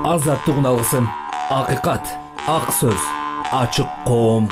Азаттыгын алгысың. Акыйкат, ак сөз, ачык коом.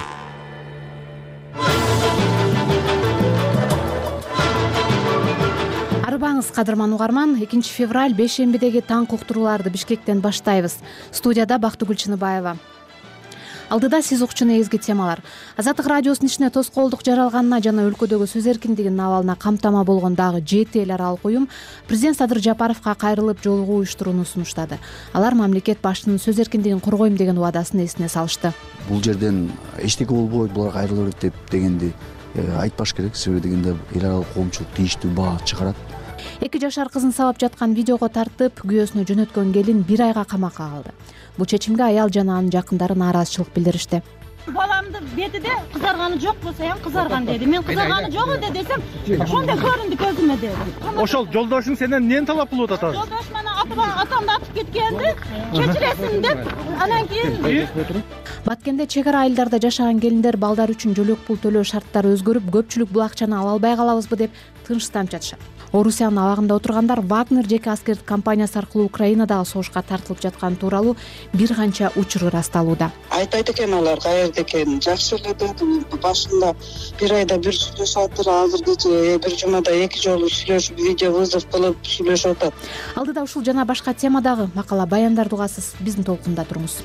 Арбаңыз кадырман угарман, 2 февраль бейшембидеги таң уктурууларды Бишкектен баштайбыз. Студияда Бактыгүл Чыныбаева. Алдыда сиз укчу негизги темалар. Азаттык радиосунун ишине тоскоолдук жаралганына жана өлкөдөгү сөз эркиндигинин абалына камтама болгон дагы 7 эл аралык уюм президент Садыр Жапаровго кайрылып жолугуу уюштурууну сунуштады. Алар мамлекет башчысынын сөз эркиндигин коргойм деген убадасын эсине салышты. Бул жерден эчтеке болбойт, булар кайрыла берет дегенди айтпаш керек. Себеби дегенде эл аралык коомчулук тийиштүү баа чыгарат. 2 жашар кызын сабап жаткан видеого тартып, күйөөсүнө жөнөткөн келин 1 айга камакка алды. Бул чечимге аял жана анын жакындары нааразычылык билдиришти. Баламды бетиде кызарганы жок болсо ham кызарган деди. Мен кызарганы жок эди десем, ошондой көрүндү көзүмө деди. Ошол жолдошуң сенден эмнени талап кылып атат? Жолдош мана атамды атып кеткенди, кечиресиң деп, анан кийин Баткенде чек ара айылдарда жашаган келиндер балдар үчүн жөлөк пул төлөө шарттары өзгөрүп, көпчүлүк бул акчаны ала албай калабызбы деп тынчтанып жатышат. Орусиянын абагында отургандар Вагнер жеке аскердик компаниясы аркылуу Украинадагы согушка тартылып жатканы тууралуу бир канча учур ырасталууда. Айтайт экен алар каерде экенин. Жакшы эле деди. Башында бир айда бир сүйлөшөтүр, азыркыча бир жумада 2 жолу сүйлөшүп, видео вызов кылып сүйлөшүп атат. Алдыда ушул жана башка темадагы макала баяндарды угасыз. Биздин толкунда туруңуз.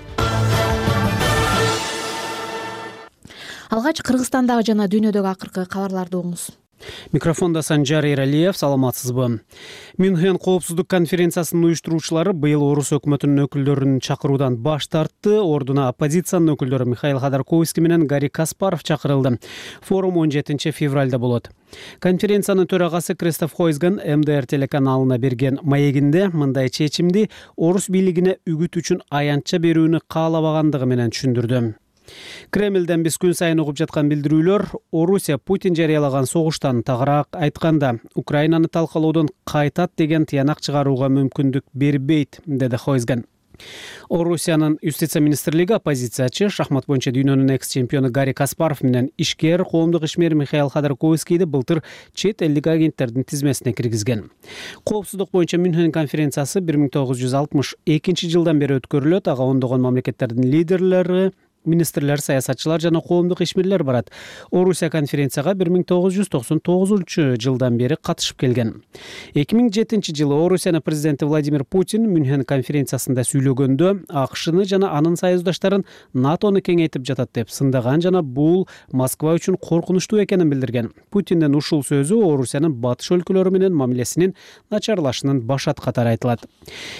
Алгач Кыргызстандагы жана дүйнөдөгү акыркы кабарларды угуңуз. Микрофонда Санжар Эралиев, саламатсызбы? Мюнхен коопсуздук конференциясынын уюштуруучулары быйыл орус өкмөтүнүн өкүлдөрүн чакыруудан баш тартты. Ордуна оппозициянын өкүлдөрү Михаил Ходорковский менен Гарри Каспаров чакырылды. Форум 17 февралда болот. Конференциянын төрагасы Кристоф Хойсган МДР телеканалына берген маегинде мындай чечимди орус бийлигине үгүт үчүн аянтча берүүнү каалабагандыгы менен түшүндүрдү. Кремлден биз күн сайын угуп жаткан билдирүүлөр Орусия Путин жарыялаган согуштан тагыраак айтканда Украинаны талкалоодон кайтат деген тыянак чыгарууга мүмкүндүк бербейт, деди Хойсган. Орусиянын юстиция министрлиги оппозициячы, шахмат боюнча дүйнөнүн экс-чемпиону Гарри Каспаров менен ишкер, коомдук ишмер Михаил Ходорковскийди былтыр чет элдик агенттердин тизмесине киргизген. Коопсуздук боюнча Мюнхен конференциясы 1962 жылдан бери өткөрүлөт. Ага ондогон мамлекеттердин лидерлери, министрлер, саясатчылар жана коомдук ишмерлер барат. Орусия конференцияга 1999 жылдан бери катышып келген. 2007 жылы Орусиянын президенти Владимир Путин Мюнхен конференциясында сүйлөгөндө АКШны жана анын союздаштарын НАТОну кеңейтип жатат деп сындаган жана бул Москва үчүн коркунучтуу экенин билдирген. Путиндин ушул сөзү Орусиянын батыш өлкөлөрү менен мамилесинин начарлашынын башат катары айтылат.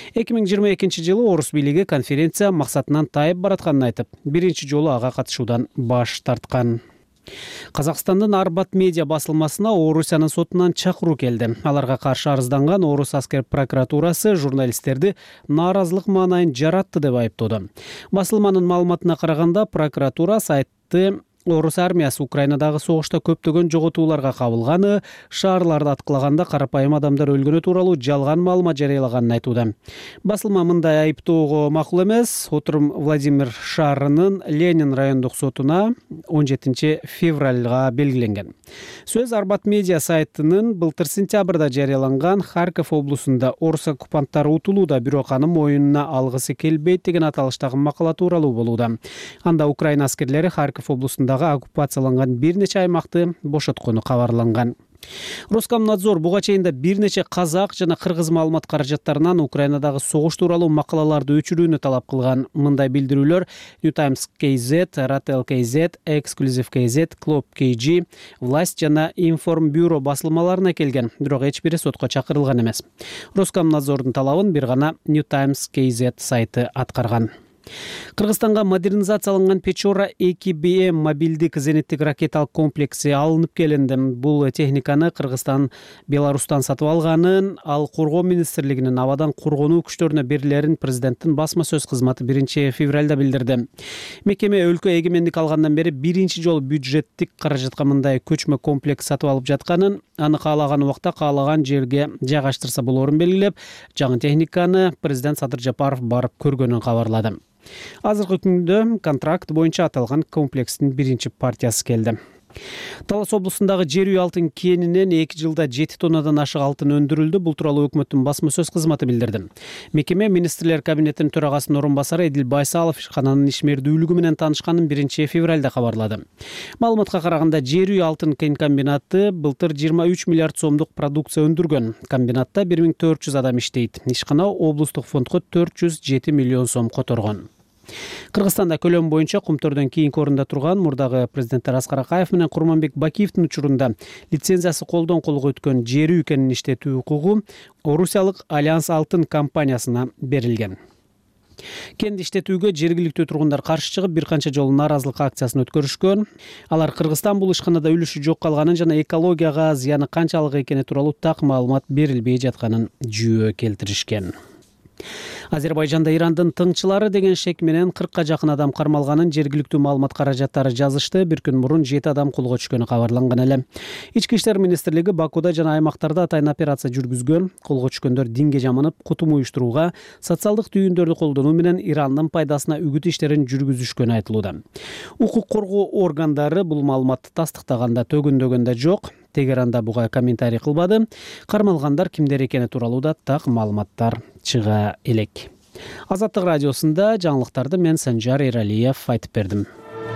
2022 жылы орус бийлиги конференция максатынан тайып баратканын айтып, жолу ага катышуудан баш тарткан. Казакстандын Арбат медиа басылмасына Орусиянын сотунан чакыруу келди. Аларга каршы арызданган Орус аскер прокуратурасы журналисттерди нааразылык маанайын жаратты деп айыптоодо. Басылманын маалыматына караганда, прокуратура сайтты Орус армиясы Украинадагы согушта көптөгөн жоготууларга кабылганы, шаарларды аткылаганда карапайым адамдар өлгөнү тууралуу жалган маалымат жарыялаганын айтууда. Басылма мындай айыптоого макул эмес. Отурум Владимир шаарынын Ленин райондук сотуна 17 февралга белгиленген. Сөз Арбат медиа сайтынын былтыр сентябрда жарыяланган Харьков облусунда орус оккупанттары утулууда, бирок анын моюнуна алгысы келбейт деген аталыштагы макала тууралуу болууда. Анда Украина аскерлери Харьков облусунда оккупацияланган бир нече аймакты бошоткону кабарланган. Роскомнадзор буга чейин бир нече казак жана кыргыз маалымат каражаттарынан Украинадагы согуш тууралуу макалаларды өчүрүүнү талап кылган. Мындай билдирүүлөр New Times KZ, Ratel KZ, Exclusive KZ, Club KG, Власть жана Информбюро басылмаларына келген, бирок эч бири сотко чакырылган эмес. Роскомнадзордун талабын бир гана New Times KZ сайты аткарган. Кыргызстанга модернизацияланган Печора 2BM мобилдик зениттик ракеталык комплекси алынып келинди. Бул техниканы Кыргызстан Беларустан сатып алганын, ал коргоо министрлигинин абадан коргонуу күчтөрүнө берилерин президенттин басма сөз кызматы 1 февралда билдирди. Мекеме өлкө эгемендик алгандан бери биринчи жолу бюджеттик каражатка мындай көчмө комплекс сатып алып жатканын, аны каалаган убакта каалаган жерге жайгаштырса болорун белгилеп, жаңы техниканы президент Садыр Жапаров барып көргөнүн кабарлады. Азыркы күндө контракт боюнча аталган комплекстин биринчи партиясы келди. Талас облусундагы жер үй алтын кенинен 2 жылда 7 тоннадан ашык алтын өндүрүлдү. Бул тууралуу өкмөттүн басма сөз кызматы билдирди. Мекеме министрлер кабинетинин төрагасынын орун басары Эдил Байсалов ишкананын ишмердүүлүгү менен таанышканын 1 февралда кабарлады. Маалыматка караганда жер үй алтын кен комбинаты былтыр 23 миллиард сомдук продукция өндүргөн. Комбинатта 1400 адам иштейт. Ишкана облустук фондго 407 миллион сом которгон. Кыргызстанда көлөм боюнча Кумтөрдөн кийинки орунда турган мурдагы президенттер Аскар Акаев менен Курманбек Бакиевдин учурунда лицензиясы колдон колго өткөн жер үй кенин иштетүү укугу Орусиялык Альянс алтын компаниясына берилген. Кенди иштетүүгө жергиликтүү тургундар каршы чыгып, бир канча жолу нааразылык акциясын өткөрүшкөн. Алар Кыргызстан бул ишканада үлүшү жок калганын жана экологияга зыяны канчалык экени тууралуу так маалымат берилбей жатканын жүйө келтиришкен. Азербайжанда Ирандын тыңчылары деген шек менен 40ка жакын адам кармалганын жергиликтүү маалымат каражаттары жазышты. Бир күн мурун 7 адам колго түшкөнү кабарланган эле. Ички иштер министрлиги Бакуда жана аймактарда атайын операция жүргүзгөн. Колго түшкөндөр динге жаманып, кутум уюштурууга, социалдык түйүндөрдү колдонуу менен Ирандын пайдасына үгүт иштерин жүргүзүшкөнү айтылууда. Укук коргоо органдары бул маалыматты тастыктаганда төгүндөгөндө жок. Тегеранда буга комментарий кылбады. Кармалгандар кимдер экени тууралуу да так маалыматтар чыга элек. Азаттык радиосунда жаңылыктарды мен Санжар Эралиев айтып бердим.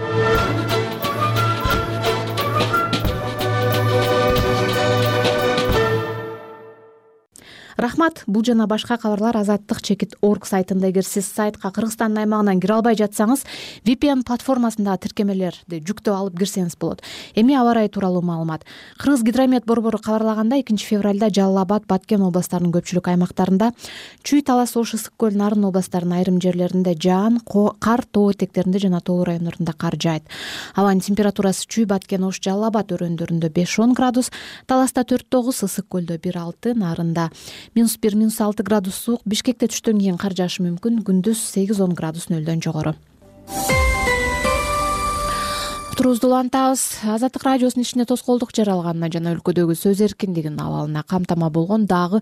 Рахмат. Бул жана башка кабарлар Азаттык.org сайтында. Эгер сиз сайтка Кыргызстандын аймагынан кире албай жатсаңыз, VPN платформасындагы тиркемелерди жүктөп алып кирсеңиз болот. Эми аба ырайы тууралуу маалымат. Кыргыз гидромет борбору кабарлагандай, 2 февралда Жалал Абад, Баткен областарынын көпчүлүк аймактарында, Чүй, Талас, Ош, Ысык көл, Нарын областарынын айрым жерлеринде жаан, кар, тоо этектеринде жана тоолуу райондорунда кар жаайт. Абанын температурасы Чүй, Баткен, Ош, Жалал Абад өрөөндөрүндө 5-10 градус, Таласта 4-9, Ысык көлдө 1-6, Нарында -1, -6 градус суук. Бишкекте түштөн кийин кар жаашы мүмкүн. Күндүз 8-10 градус нөлдөн жогору. Турубузду улантабыз. Азаттык радиосунун ишине тоскоолдук жаралганына жана өлкөдөгү сөз эркиндигинин абалына камтама болгон дагы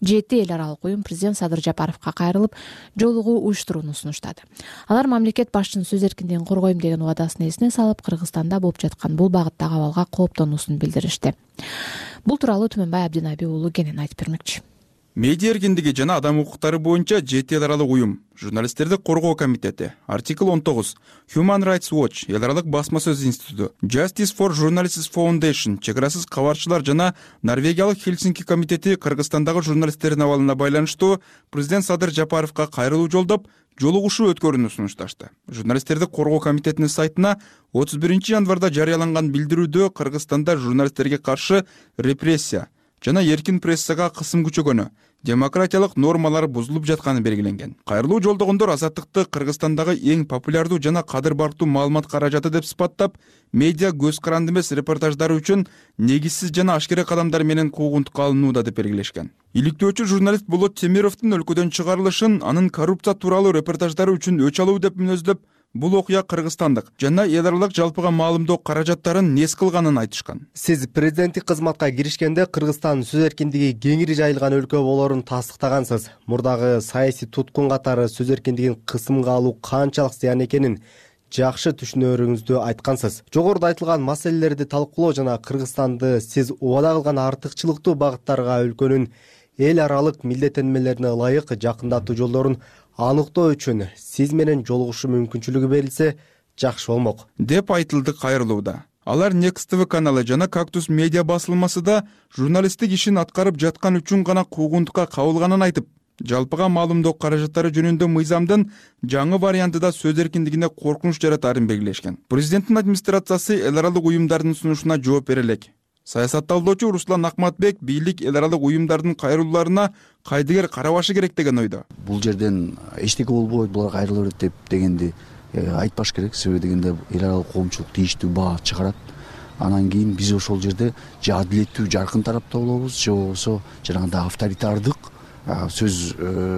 7 эл аралык уюм президент Садыр Жапаровго кайрылып, жолугуу уюштурууну сунуштады. Алар мамлекет башчынын сөз эркиндигин коргойм деген убадасын эсине салып, Кыргызстанда болуп жаткан бул багыттагы абалга кооптонуусун билдиришти. Бул тууралуу Түмөнбай Абдинаби уулу кенен айтып бермекчи. Медиа эркиндиги жана адам укуктары боюнча 7 эл аралык уюм, журналисттерди коргоо комитети, артикл 19, Human Rights Watch, эл аралык басма сөз институту, Justice for Journalists Foundation, чекарасыз кабарчылар жана Норвегиялык Хельсинки комитети Кыргызстандагы журналисттердин абалына байланыштуу президент Садыр Жапаровго кайрылуу жолдоп, жолугушуу өткөрүүнү сунушташты. Журналисттерди коргоо комитетинин сайтына 31 январда жарыяланган билдирүүдө Кыргызстанда журналисттерге каршы репрессия жана эркин прессага кысым күчөгөнү, демократиялык нормалар бузулуп жатканы белгиленген. Кайрылуу жолдогондор азаттыкты Кыргызстандагы эң популярдуу жана кадыр бартуу маалымат каражаты деп сыпаттап, медиа көз каранды эмес репортаждары үчүн негизсиз жана ашкере кадамдар менен куугунтукка алынууда деп белгилешкен. Иликтөөчү журналист Болот Темировдун өлкөдөн чыгарылышын анын коррупция тууралуу репортаждары үчүн өч алуу деп мүнөздөп, бул окуя кыргызстандык жана эл аралык жалпыга маалымдоо каражаттарын нес кылганын айтышкан. Сиз президенттик кызматка киришкенде Кыргызстан сөз эркиндиги кеңири жайылган өлкө болорун тастыктагансыз. Мурдагы саясий туткун катары сөз эркиндигин кысымга алуу канчалык зыян экенин жакшы түшүнөрүңүздү айткансыз. Жогоруда айтылган маселелерди талкуулоо жана Кыргызстанды сиз убада кылган артыкчылыктуу багыттарга өлкөнүн эл аралык милдеттенмелерине ылайык жакындатуу жолдорун аныктоо үчүн сиз менен жолугушуу мүмкүнчүлүгү берилсе жакшы болмок деп айтылды кайрылууда. Алар Next TV каналы жана Кактус медиа басылмасы да журналисттик ишин аткарып жаткан үчүн гана куугунтукка кабылганын айтып, жалпыга маалымдоо каражаттары жөнүндө мыйзамдын жаңы вариантыда сөз эркиндигине коркунуч жаратарын белгилешкен. Президенттин администрациясы эл аралык уюмдардын сунушуна жооп бере элек. Саясатталдоочу Руслан Акматбек бийлик эл аралык уюмдардын кайрылууларына кайдыгер карабашы керек деген ойдо. Бул жерден эчтеке болбойт, булар кайрыла берет деп дегенди айтпаш керек. Себеби дегенде эл аралык коомчулук тийиштүү баа чыгарат. Анан кийин биз ошол жерде же адилеттүү жаркын тарапта болобуз, же болбосо жанагындай авторитардык сөз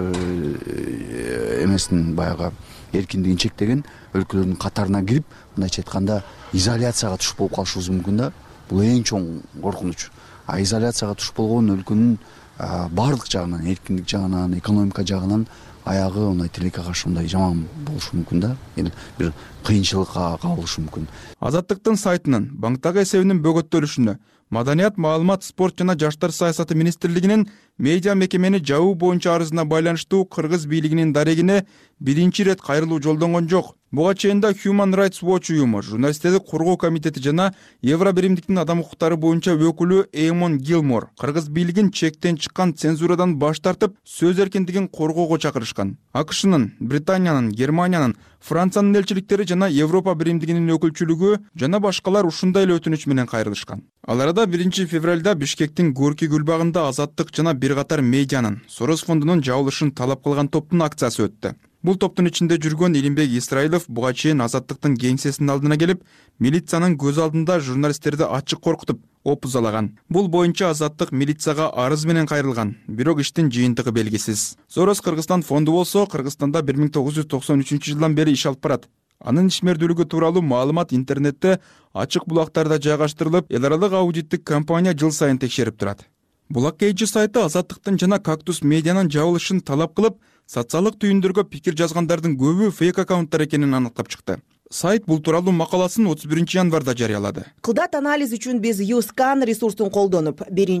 эмесин баягы эркиндигин чектеген өлкөлөрдүн катарына кирип, мындайча айтканда изоляцияга туш болуп калышыбыз мүмкүн да. Бул эң чоң коркунуч. Изоляцияга туш болгон өлкөнүн баардык жагынан, эркиндик жагынан, экономика жагынан аягы мындай тилекке каршы мындай жаман болушу мүмкүн да, бир кыйынчылыкка кабылышы мүмкүн. Азаттыктын сайтынын банктагы эсебинин бөгөттөлүшүнө Маданият, маалымат, спорт жана жаштар саясаты министрлигинин медиа мекемени жабуу боюнча арызына байланыштуу кыргыз бийлигинин дарегине биринчи ирет кайрылуу жолдонгон жок. Буга чейин да Human Rights Watch уюму, журналисттерди коргоо комитети жана Евро биримдиктин адам укуктары боюнча өкүлү Эймон Гилмор кыргыз бийлигин чектен чыккан цензурадан баш тартып, сөз эркиндигин коргоого чакырышкан. АКШнын, Британиянын, Германиянын, Франциянын элчиликтери жана Европа биримдигинин өкүлчүлүгү жана башкалар ушундай эле өтүнүч менен кайрылышкан. Ал арада 1 февралда Бишкектин Горький гүлбагында Азаттык жана бир катар медианын Сорос фондунун жабылышын талап кылган топтун акциясы өттү. Бул топтун ичинде жүргөн Илимбек Исраилов буга чейин Азаттыктын кеңсесинин алдына келип, милициянын көз алдында журналисттерди ачык коркутуп, опузалаган. Бул боюнча Азаттык милицияга арыз менен кайрылган, бирок иштин жыйынтыгы белгисиз. Сорос Кыргызстан фонду болсо, Кыргызстанда 1993-жылдан бери иш алып барат. Анын ишмердүүлүгү тууралуу маалымат интернетте ачык булактарда жайгаштырылып, эл аралык аудиттик компания жыл сайын текшерип турат. Булак Кейджи сайты Азаттыктын жана Кактус медианын жабылышын талап кылып, социалдык түйүндөргө пикир жазгандардын көбү фейк аккаунттар экенин аныктап чыкты. Сайт бул тууралуу макаласын 31 январда жарыялады. Кылдат анализ үчүн биз YouScan ресурсун колдонуп,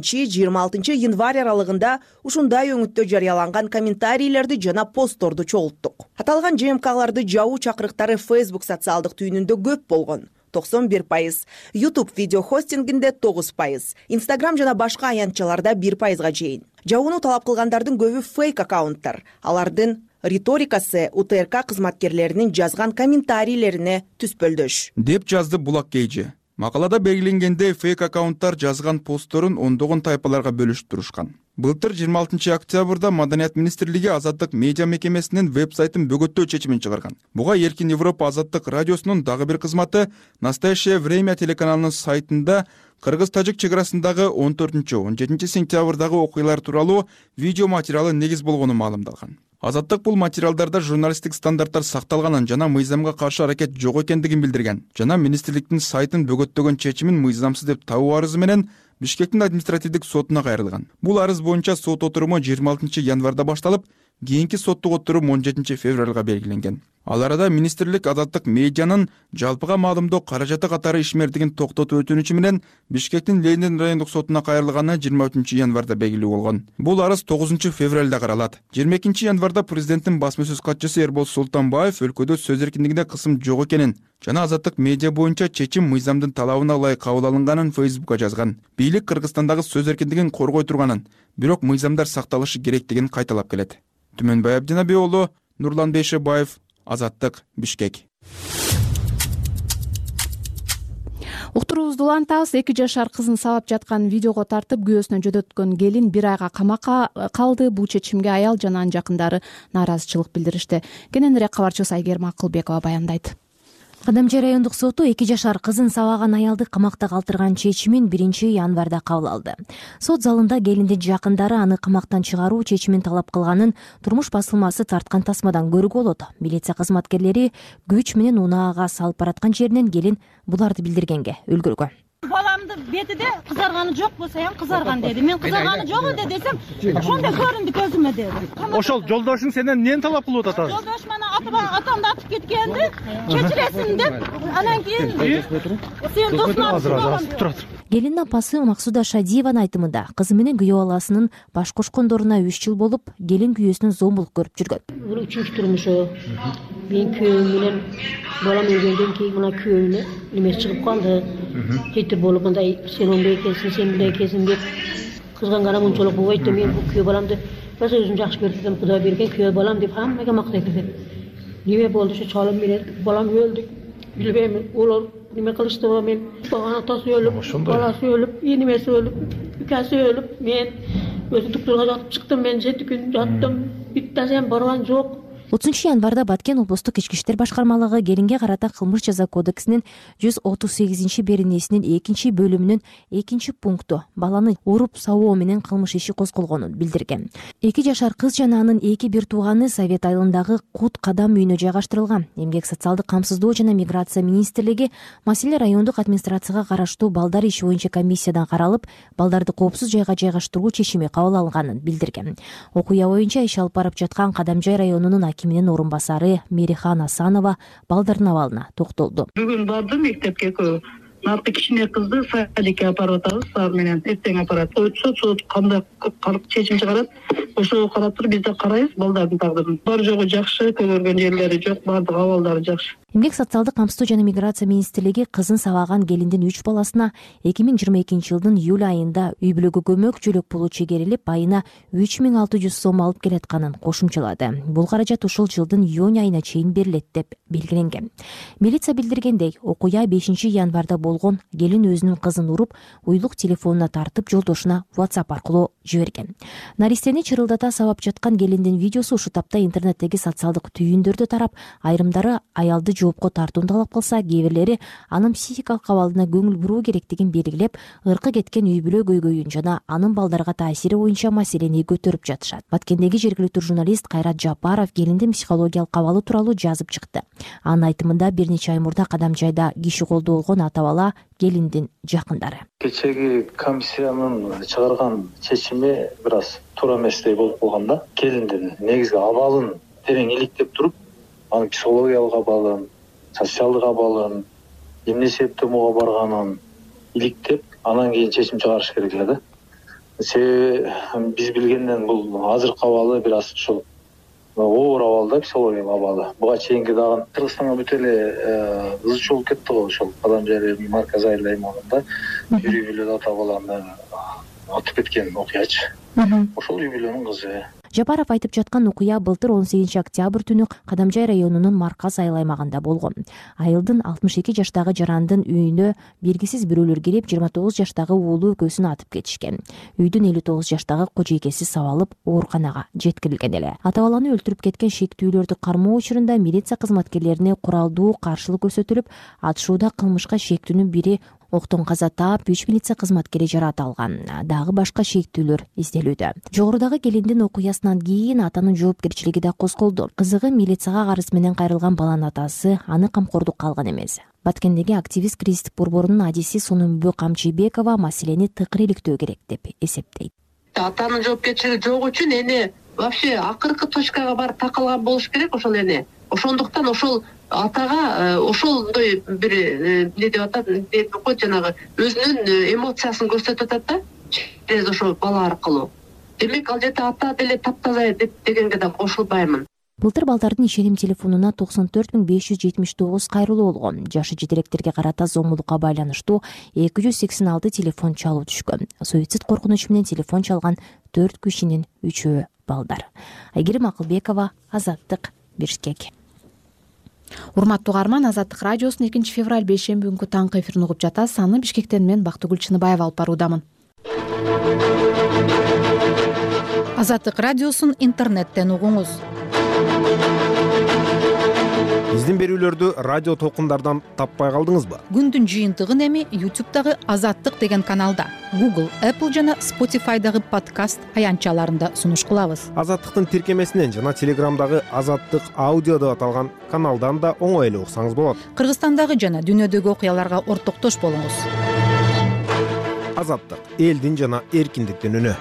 1-26 январь аралыгында ушундай өңүттө жарыяланган комментарийлерди жана постторду чогулттук. Аталган ЖМКларды жабуу чакырыктары Facebook социалдык түйүнүндө көп болгон. 91%, YouTube видео хостингинде 9%, Instagram жана башка аянтчаларда 1%га чейин. Жабууну талап кылгандардын көбү фейк аккаунттар. Алардын риторикасы УТРК кызматкерлеринин жазган комментарийлерине түспөлдөш. Деп жазды Булак Кейджи. Макалада белгиленгендей фейк аккаунттар жазган постторун ондогон тайпаларга бөлүшүп турушкан. Былтыр 26 октябрда Маданият министрлиги Азаттык медиа мекемесинин веб-сайтын бөгөттөө чечимин чыгарган. Буга Эркин Европа Азаттык радиосунун дагы бир кызматы Настоящее время телеканалынын сайтында Кыргыз-Тажик чек арасындагы 14-17 сентябрдагы окуялар тууралуу видео материалы негиз болгону маалымдалган. Азаттык бул материалдарда журналисттик стандарттар сакталганын жана мыйзамга каршы аракет жок экендигин билдирген. Жана министрликтин сайтын бөгөттөгөн чечимин мыйзамсыз деп табуу арызы менен Бишкектин административдик сотуна кайрылган. Бул арыз боюнча сот отуруму 26 январда башталып, кийинки соттук отурум 17 февралга белгиленген. Ал арада министрлик Азаттык медианын жалпыга маалымдоо каражаты катары ишмердигин токтотуу өтүнүчү менен Бишкектин Ленин райондук сотуна кайрылганы 23 январда белгилүү болгон. Бул арыз 9 февралда каралат. 22 январда президенттин басма сөз катчысы Эрбол Султанбаев өлкөдө сөз эркиндигине кысым жок экенин жана Азаттык медиа боюнча чечим мыйзамдын талабына ылайык кабыл алынганын Facebook'ка жазган. Бийлик Кыргызстандагы сөз эркиндигин коргой турганын, бирок мыйзамдар сакталышы керектигин кайталап келет. Түмөнбай Абдинабий уулу, Нурлан Бейшебаев, Азаттык, Бишкек. Уктуруубузду улантабыз. 2 жашар кызын сабап жаткан видеого тартып күйөөсүнө жөдөткөн келин 1 айга камакка калды. Бул чечимге аял жана анын жакындары нааразычылык билдиришти. Кененирээк кабарчыбыз Айгерим Акылбекова баяндайт. Кадамчы райондук соту 2 жашар кызын сабаган аялды камакта калтырган чечимин 1 январда кабыл алды. Сот залында келиндин жакындары аны камактан чыгаруу чечимин талап кылганын турмуш басылмасы тарткан тасмадан көрүүгө болот. Милиция кызматкерлери күч менен унаага салып бараткан жеринен келин буларды билдиргенге үлгүргөн. Balamdı betide kızarganı çok bolsa ham kızargan dedi. Men kızarganı jok edi desem, şonda göründü gözüme dedi. Ошол жолдошуң сенден эмнени талап кылып атат? Жолдош мана атамды атып кеткенди, кечиресиң деп, анан кийин сен досуңар Келин апасы Максуда Шадиеванын айтымында кызы менен күйөө баласынын баш кошкондоруна 3 жыл болуп, келин күйөөсүнөн зомбулук көрүп жүргөн. Бул 3-нчү турмушу. Мен күйөөм менен балам өлгөндөн кийин мына күйөөмө неме чыгып калды. Кетип болуп мындай сен оңбой экенсиң, сен мындай экенсиң деп кызгангана мынчалык болбойт деп мен бул күйөө баламды баса өзүм жакшы көрдүм деп Кудай берген күйөө балам деп хаммага мактайт деп. Неме болду ошо чалым менен балам өлдү. Билбейм, олар неме кылыштыбы мен атасы өлүп, баласы өлүп, энемеси өлүп, үкөсү өлүп, мен өзү доктурга жатып чыктым, мен 7 күн жаттым. Биттасем барган жок. Январда Баткен облустук ички иштер башкармалыгы келинге карата кылмыш жаза кодексинин 138-беренесинин 2-бөлүмүнүн 2-пункту баланы уруп сабоо менен кылмыш иши козголгонун билдирген. 2 жашар кыз жана анын 2 бир тууганы Совет айылындагы Кут Кадам үйүнө жайгаштырылган. Эмгек социалдык камсыздоо жана миграция министрлиги маселе райондук администрацияга караштуу балдар иши боюнча комиссиядан каралып, балдарды коопсуз жайга жайгаштыруу чечими кабыл алынганын билдирген. Окуя боюнча иш алып барып жаткан Кадамжай районунун акиминин орун басары Мерихан Асанова балдардын абалына токтолду. Бүгүн барды мектепке экөө. Нарты кичине кызды садикке апарып атабыз, ар менен эртең апарат. Сот кандай чечим чыгарат, ошого карап туруп биз да карайбыз балдардын тагдырын. Бар жогу жакшы, көгөргөн жерлери жок, баардык абалдары жакшы. Эмгек социалдык камсыздоо жана миграция министрлиги кызын сабаган келиндин 3 баласына 2022-жылдын июль айында үй бүлөгө көмөк жөлөк пулу чегерилип, айына 3600 сом алып келатканын кошумчалады. Бул каражат ушул жылдын июнь айына чейин берилет деп белгиленген. Милиция билдиргендей, окуя 5-январда болгон. Келин өзүнүн кызын уруп, уйлук телефонуна тартып жолдошуна WhatsApp аркылуу жиберген. Наристени чырылдата сабап жаткан келиндин видеосу ушул тапта интернеттеги социалдык түйүндөрдө тарап, айрымдары аялды жоопко тартууну талап кылса, кээ бирлери анын психикалык абалына көңүл буруу керектигин белгилеп, ыркы кеткен үй бүлө көйгөйүн жана анын балдарга таасири боюнча маселени көтөрүп жатышат. Баткендеги жергиликтүү журналист Кайрат Жапаров келиндин психологиялык абалы тууралуу жазып чыкты. Анын айтымында бир нече ай мурда Кадамжайда киши колдоо болгон ата-бала келиндин жакындары. Кечеги комиссиянын чыгарган чечими бир аз туура эместей болуп калган да. Келиндин негизги абалын терең иликтеп туруп, анын психологиялык абалын, социалдык абалын, эмне себептен муга барганын иликтеп, анан кийин чечим чыгарыш керек эле да. Себеби биз билгенден бул азыркы абалы бир аз ушул оор абалда, психологиялык абалы. Буга чейинки дагы Кыргызстанга бүт эле ызы чуулуп кетти го ошол Кадамжай марказ айыл аймагында бир үй бүлөдө ата баланы атып кеткен окуячы. Ошол үй бүлөнүн кызы. Жапаров айтып жаткан окуя былтыр 18 октябрь түнү Кадамжай районунун марказ айыл аймагында болгон. Айылдын 62 жаштагы жарандын үйүнө белгисиз бирөөлөр кирип, 29 жаштагы уулу экөөсүн атып кетишкен. Үйдүн 59 жаштагы кожойкеси сабалып ооруканага жеткирилген эле. Ата-баланы өлтүрүп кеткен шектүүлөрдү кармоо учурунда милиция кызматкерлерине куралдуу каршылык көрсөтүлүп, атышууда кылмышка шектүүнүн бири октон каза таап 3 милиция кызматкери жараат алган. Дагы башка шектүүлөр изделүүдө. Жогорудагы келиндин окуясынан кийин атанын жоопкерчилиги да козголду. Кызыгы милицияга арыз менен кайрылган баланын атасы аны камкордукка алган эмес. Баткендеги активист кризистик борборунун адиси Сонумбү Камчыбекова маселени тыкыр иликтөө керек деп эсептейт. Атанын жоопкерчилиги жок үчүн эне вообще акыркы точкага барып такалган болуш керек ошол эне. Ошондуктан ошол атага ошолдой бир эмне деп атат, деп коет, жанагы өзүнүн эмоциясын көрсөтүп атат да, через ошол бала аркылуу. Демек ал жерде ата деле таптаза дегенге да кошулбаймын. Былтыр балдардын ишеним телефонуна 94579 кайрылуу болгон. Жашы жетелектерге карата зомбулукка байланыштуу 286 телефон чалуу түшкөн. Суицид коркунучу менен телефон чалган 4 кишинин 3-өө балдар. Айгерим Акылбекова, Азаттык, Бишкек. Урматтуу угарман, Азаттык радиосунун 2-февраль бейшемби күнкү таңкы эфирин угуп жатасыз. Аны Бишкектен мен Бактыгүл Чыныбаева алып баруудамын. Азаттык радиосун интернеттен угуңуз. Биздин берүүлөрдү радио толкундардан таппай калдыңызбы? Күндүн жыйынтыгын эми YouTube'дагы Азаттык деген каналда, Google, Apple жана Spotify'дагы подкаст аянтчаларында сунуш кылабыз. Азаттыктын тиркемесинен жана Телеграмдагы Азаттык аудио деп аталган каналдан да оңой эле уксаңыз болот. Кыргызстандагы жана дүйнөдөгү окуяларга ортоктош болуңуз. Азаттык, элдин жана эркиндиктин үнү.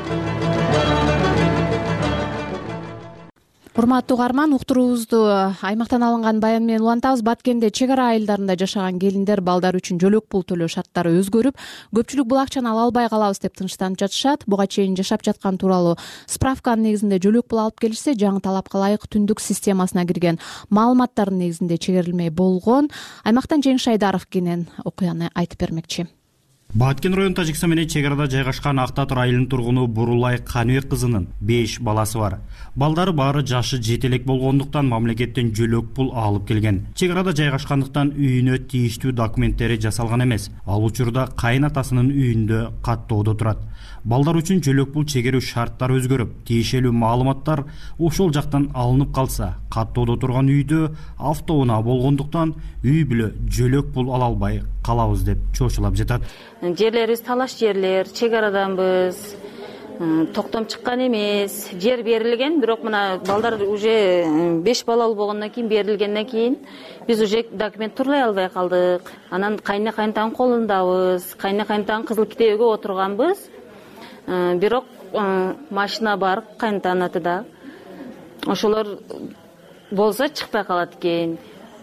Урматтуу угарман, уктуруубузду аймактан алынган баян менен улантабыз. Баткенде чек ара айылдарында жашаган келиндер балдар үчүн жөлөк пул төлөө шарттары өзгөрүп, көпчүлүк бул акчаны ала албай калабыз деп тынчтанып жатышат. Буга чейин жашап жаткан тууралуу справканын негизинде жөлөк пул алып келишсе, жаңы талапка ылайык түндүк системасына кирген маалыматтардын негизинде чегерилмей болгон. Аймактан Жеңиш Айдаров кенен окуяны айтып бермекчи. Баткен район Тажикстан менен чек арада жайгашкан Актатыр айылынын тургуну Бурулай Каныбек кызынын 5 баласы бар. Балдары баары жашы жетелек болгондуктан мамлекеттен жөлөк пул алып келген. Чек арада жайгашкандыктан үйүнө тийиштүү документтери жасалган эмес. Ал учурда кайын атасынын үйүндө каттоодо турат. балдар үчүн жөлөк пул чегерүү шарттары өзгөрүп, тиешелүү маалыматтар ошол жактан алынып калса, каттоодо турган үйдө автоунаа болгондуктан үй бүлө жөлөк пул ала албай калабыз деп чоочулап жатат. Жерлерибиз талаш жерлер, чек араданбыз, токтом чыккан эмес, жер берилген, бирок мына балдар уже 5 балалуу болгондон кийин берилгенден кийин биз уже документ турлай албай калдык. Анан кайны кайнтанын колундабыз, кайны кайнтанын кызыл китебиге отурганбыз. Бирок машина бар кайнтанын атында. Ошолор болсо чыкпай калат экен.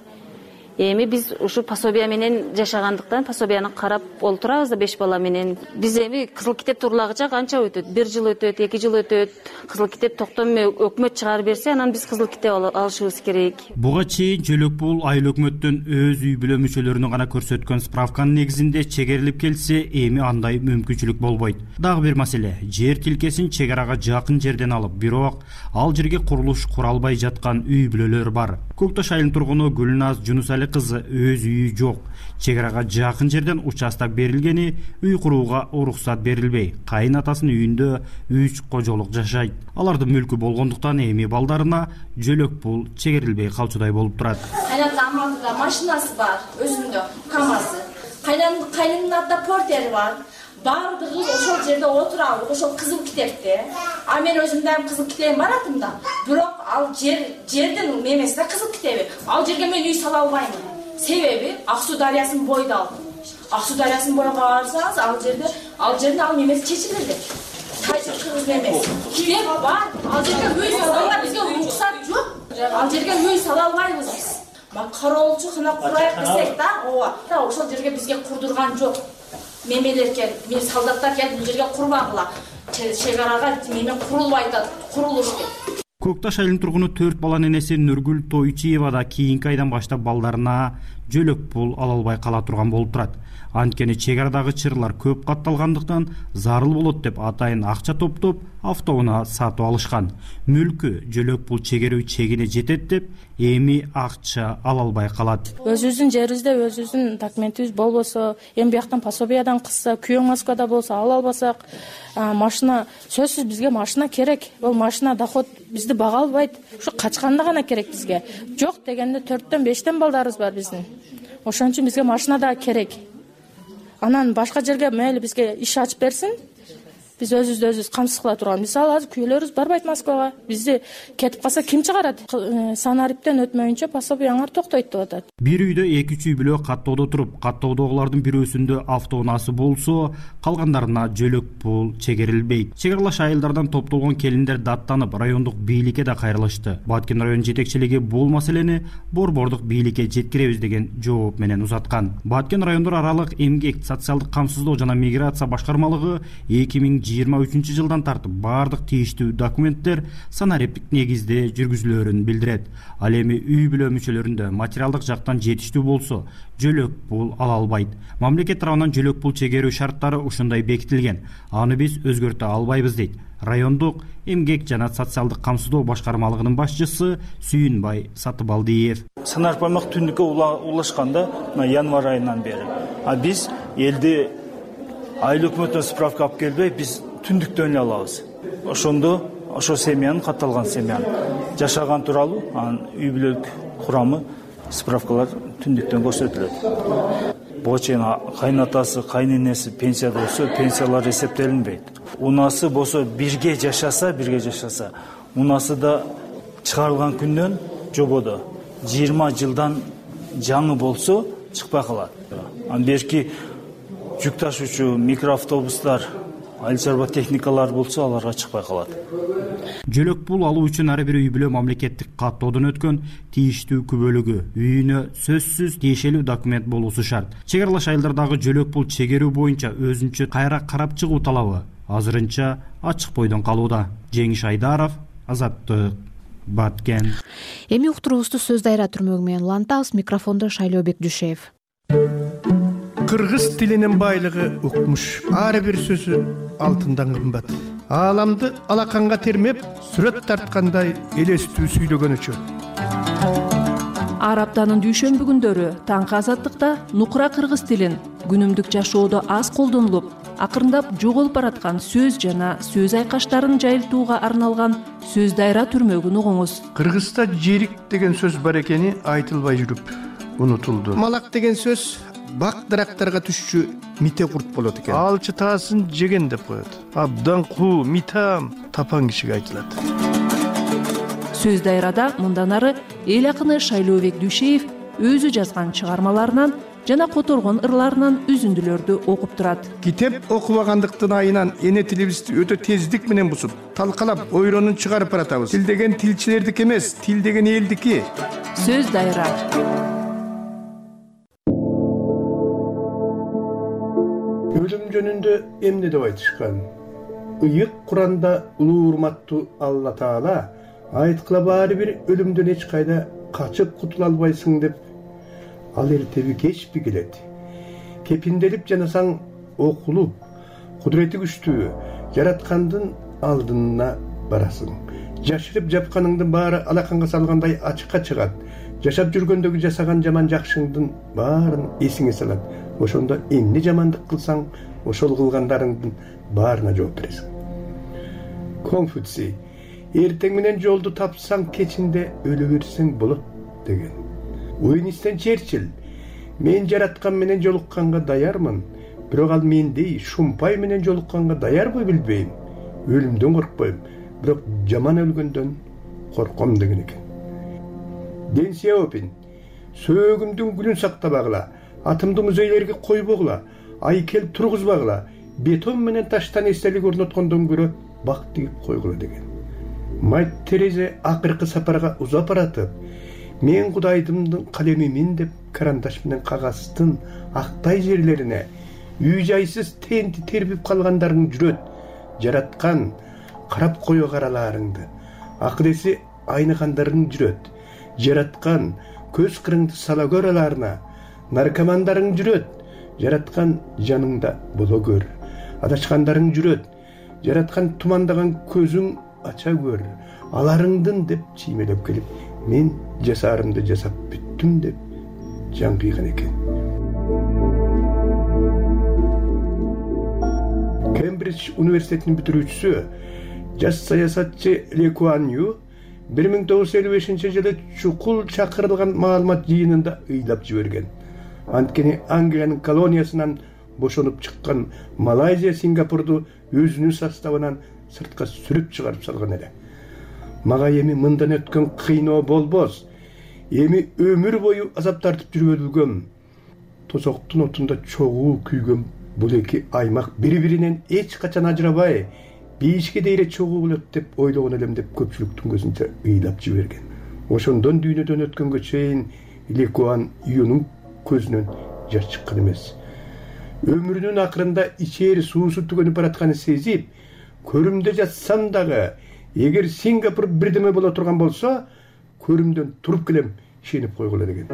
Эми биз ушу пособия менен жашагандыктан пособияны карап олтурабыз да 5 бала менен. Биз эми кызыл китеп турлагыча канча өтөт? 1 жыл өтөт, 2 жыл өтөт. Кызыл китеп токтом өкмөт чыгарып берсе, анан биз кызыл китеп алышыбыз керек. Буга чейин жөлөк пул айыл өкмөттөн өз үй бүлө мүчөлөрүнө гана көрсөткөн справканын негизинде чегерилип келсе, эми андай мүмкүнчүлүк болбойт. Дагы бир маселе, жер тилкесин чек арага жакын жерден алып, бирок ал жерге курулуш кура албай жаткан үй бүлөлөр бар. Көк Таш айылынын тургуну Гүлназ Жунусали кызы өз үйү жок. Чек арага жакын жерден участок берилгени, үй курууга уруксат берилбей, кайын атасынын үйүндө 3 кожолук жашайт. Алардын мүлкү болгондуктан эми балдарына жөлөк пул чегерилбей калчудай болуп турат. Кайнатанын алдында машинасы бар, өзүндө КамАЗы. Кайнынын атында портери бар. Бардыгыбыз ошол жерде отурабыз, ошол кызыл китепте. А мен өзүмдөн кызыл китебим бар атымда. Бирок ал жердин мемесине кызыл китеби. Ал жерге мен үй сала албаймын. Себеби Ак Суу дарыясынын бойда ал. Ак Суу дарыясынын бойга барсаңыз, ал жердин ал мемеси чечилди. Тайчы кыргыз мемеси. Китеп бар. Ал жерге үй салууга бизге уруксат жок. Ал жерге үй сала албайбыз биз. Кароолчу кана курайык десек да, ооба. Ошол жерге бизге курдурган жок. Мемелер келип, мен солдаттар келип бул жерге курбагыла. Чек арага меме курулбай атат, курулуш деп. Көк Таш айылынын тургуну 4 баланын энеси Нургүл Тойчиева да кийинки айдан баштап балдарына жөлөк пул ала албай кала турган болуп турат. Анткени чек арадагы чырлар көп катталгандыктан зарыл болот деп атайын акча топтоп, автоунаа сатып алышкан. Мүлкү жөлөк пул чегерүү чегине жетет деп, эми акча ала албай калат. Өзүбүздүн жерибизде өзүбүздүн документибиз болбосо, эми бияктан пособиядан кысса, күйөөң Москвада болсо ала албасак, машина, сөзсүз бизге машина керек. Бул машина доход бизди бага албайт. Ушу качканда гана керек бизге. Жок дегенде 4төн 5тен балдарыбыз бар биздин. Ошон үчүн бизге машина да керек. Анан башка жерге мейли бизге иш ачып берсин. Биз өзүбүздү камсыз кыла турган. Мисалы азыр күйөөлөрүбүз барбайт Москвага. Бизди кетип калса ким чыгарат? Санариптен өтмөйүнчө пособияңар токтойт деп атат. Бир үйдө 2-3 үй бүлө каттоодо туруп, каттоодогулардын бирөөсүндө автоунаасы болсо, калгандарына жөлөк пул чегерилбейт. Чек аралаш айылдардан топтолгон келиндер даттанып, райондук бийликке да кайрылышты. Баткен район жетекчилиги бул маселени борбордук бийликке жеткиребиз деген жооп менен узаткан. Баткен райондор аралык эмгек, социалдык камсыздоо жана миграция башкармалыгы 2023 жылдан тартып бардык тийиштүү документтер санариптик негизде жүргүзүлөөрүн билдирет. Ал эми үй бүлө мүчөлөрүндө материалдык жактан жетиштүү болсо, жөлөк пул ала албайт. Мамлекет тарабынан жөлөк пул чегерүү шарттары ушундай бекитилген. Аны биз өзгөртө албайбыз дейт райондук эмгек жана социалдык камсыздоо башкармалыгынын башчысы Сүйүнбай Сатыбалдиев. Санарип аймак түндүккө улашканда январь айынан бери. А биз элди айыл өкмөтүнөн справка алып келбей, биз түндүктөн эле алабыз. Ошондо ошо семьянын, катталган семьянын жашаган тууралуу анын үй бүлөлүк курамы справкалар түндүктөн көрсөтүлөт. Буга чейин кайнатасы, кайненеси пенсияда болсо, пенсиялар эсептелинбейт. Унасы болсо бирге жашаса, унасы да чыгарылган күндөн жободо 20 жылдан жаңы болсо чыкпай калат. Анан берки жүк ташуучу микроавтобустар, айыл чарба техникалар болсо аларга чыкпай калат. Жөлөк пул алуу үчүн ар бир үй бүлө мамлекеттик каттоодон өткөн тийиштүү күбөлүгү, үйүнө сөзсүз тиешелүү документ болуусу шарт. Чек аралаш айылдардагы жөлөк пул чегерүү боюнча өзүнчө кайра карап чыгуу талабы азырынча ачык бойдон калууда. Жеңиш Айдаров, Азаттык, Баткен. Эми уктуруубузду сөз дайра түрмөгү менен улантабыз. Микрофондо Шайлообек Дүйшеев. Кыргыз тилинин байлыгы укмуш. Ар бир сөзү алтындан кымбат. Ааламды алаканга термеп, сүрөт тарткандай элестүү сүйлөгөнүчө. Ар аптанын дүйшөмбү күндөрү таңкы Азаттыкта нукура кыргыз тилин күнүмдүк жашоодо аз колдонулуп, акырындап жоголуп бараткан сөз жана сөз айкаштарын жайылтууга арналган сөз дайра түрмөгүн угуңуз. Кыргызда жерик деген сөз бар экени айтылбай жүрүп унутулду. Малак деген сөз бак дарактарга түшчү мите курт болот экен. Алчы таасын жеген деп коет. Абдан куу, митам тапан кишиге айтылат. Сөз дайрада мындан ары эл акыны Шайлообек Дүйшеев өзү жазган чыгармаларынан жана которгон ырларынан үзүндүлөрдү окуп турат. Китеп окубагандыктын айынан эне тилибизди өтө тездик менен бузуп, талкалап, ойронун чыгарып баратабыз. Тил деген тилчилердики эмес, тил деген элдики. Сөз дайра. Өлүм жөнүндө эмне деп айтышкан? Ыйык Куранда улуу урматтуу Алла Таала айткыла баары бир өлүмдөн эч кайда качып кутула албайсың деп, ал эртеби кечпи келет. Кепинделип жанасаң окулуп, кудурети күчтүү жараткандын алдына барасың. Жашырып жапканыңдын баары алаканга салгандай ачыкка чыгат. Жашап жүргөндөгү жасаган жаман жакшыңдын баарын эсиңе салат. Ошондо эмне жамандык кылсаң, ошол кылгандарыңдын баарына жооп бересиң. Конфуций: эртең менен жолду тапсаң, кечинде өлө берсең болот деген. Уинстон Черчилль: мен жараткан менен жолукканга даярмын, бирок ал мендей шумпай менен жолукканга даярбы билбейм. Өлүмдөн коркпойм, бирок жаман өлгөндөн корком деген экен. Дэн Сяопин: сөөгүмдүн гүлүн сактабагыла, атымды музейлерге койбогула, айкел тургузбагыла, бетон менен таштан эстелик орноткондон көрө бак тигип койгула деген. Мать Терезе акыркы сапарга узап баратып, мен Кудайдымдын калемимин деп карандаш менен кагаздын актай жерлерине үй жайсыз тенти тербип калгандарың жүрөт. Жараткан карап кое караларыңды, акыл-эси айныгандарың жүрөт. Жараткан көз кырыңды сала көраларына, наркомандарың жүрөт. Жараткан жаныңда боло көр. Адашкандарың жүрөт. Жараткан тумандаган көзүң ача көр. Аларыңдын деп чиймелеп келип, мен жасарымды жасап бүттүм деп жан кыйган экен. Кембридж университетинин бүтүрүүчүсү, жаш саясатчы Ли Куан Ю 1955 жылы чукул чакырылган маалымат жыйынында ыйлап жиберген. Анткени Англиянын колониясынан бошонуп чыккан Малайзия Сингапурду өзүнүн составынан сыртка сүрүп чыгарып салган эле. Мага эми мындан өткөн кыйноо болбос. Эми өмүр бою азап тартып жүрүлгөн, тозоктун отунда чогуу күйгөн бул эки аймак бири-биринен эч качан ажырабай, бейишке дейре чогуу болот деп ойлогон элем деп көпчүлүктүн көзүнчө ыйлап жиберген. Ошондон дүйнөдөн өткөнгө чейин Ли Куан Юнун көзүнөн жаш чыккан эмес. Өмүрүнүн акырында ичери суусу түгөнүп баратканын сезип, көрүмдө жатсам дагы, эгер Сингапур бирдеме боло турган болсо, көрүмдөн туруп келем, ишенип койгула деген.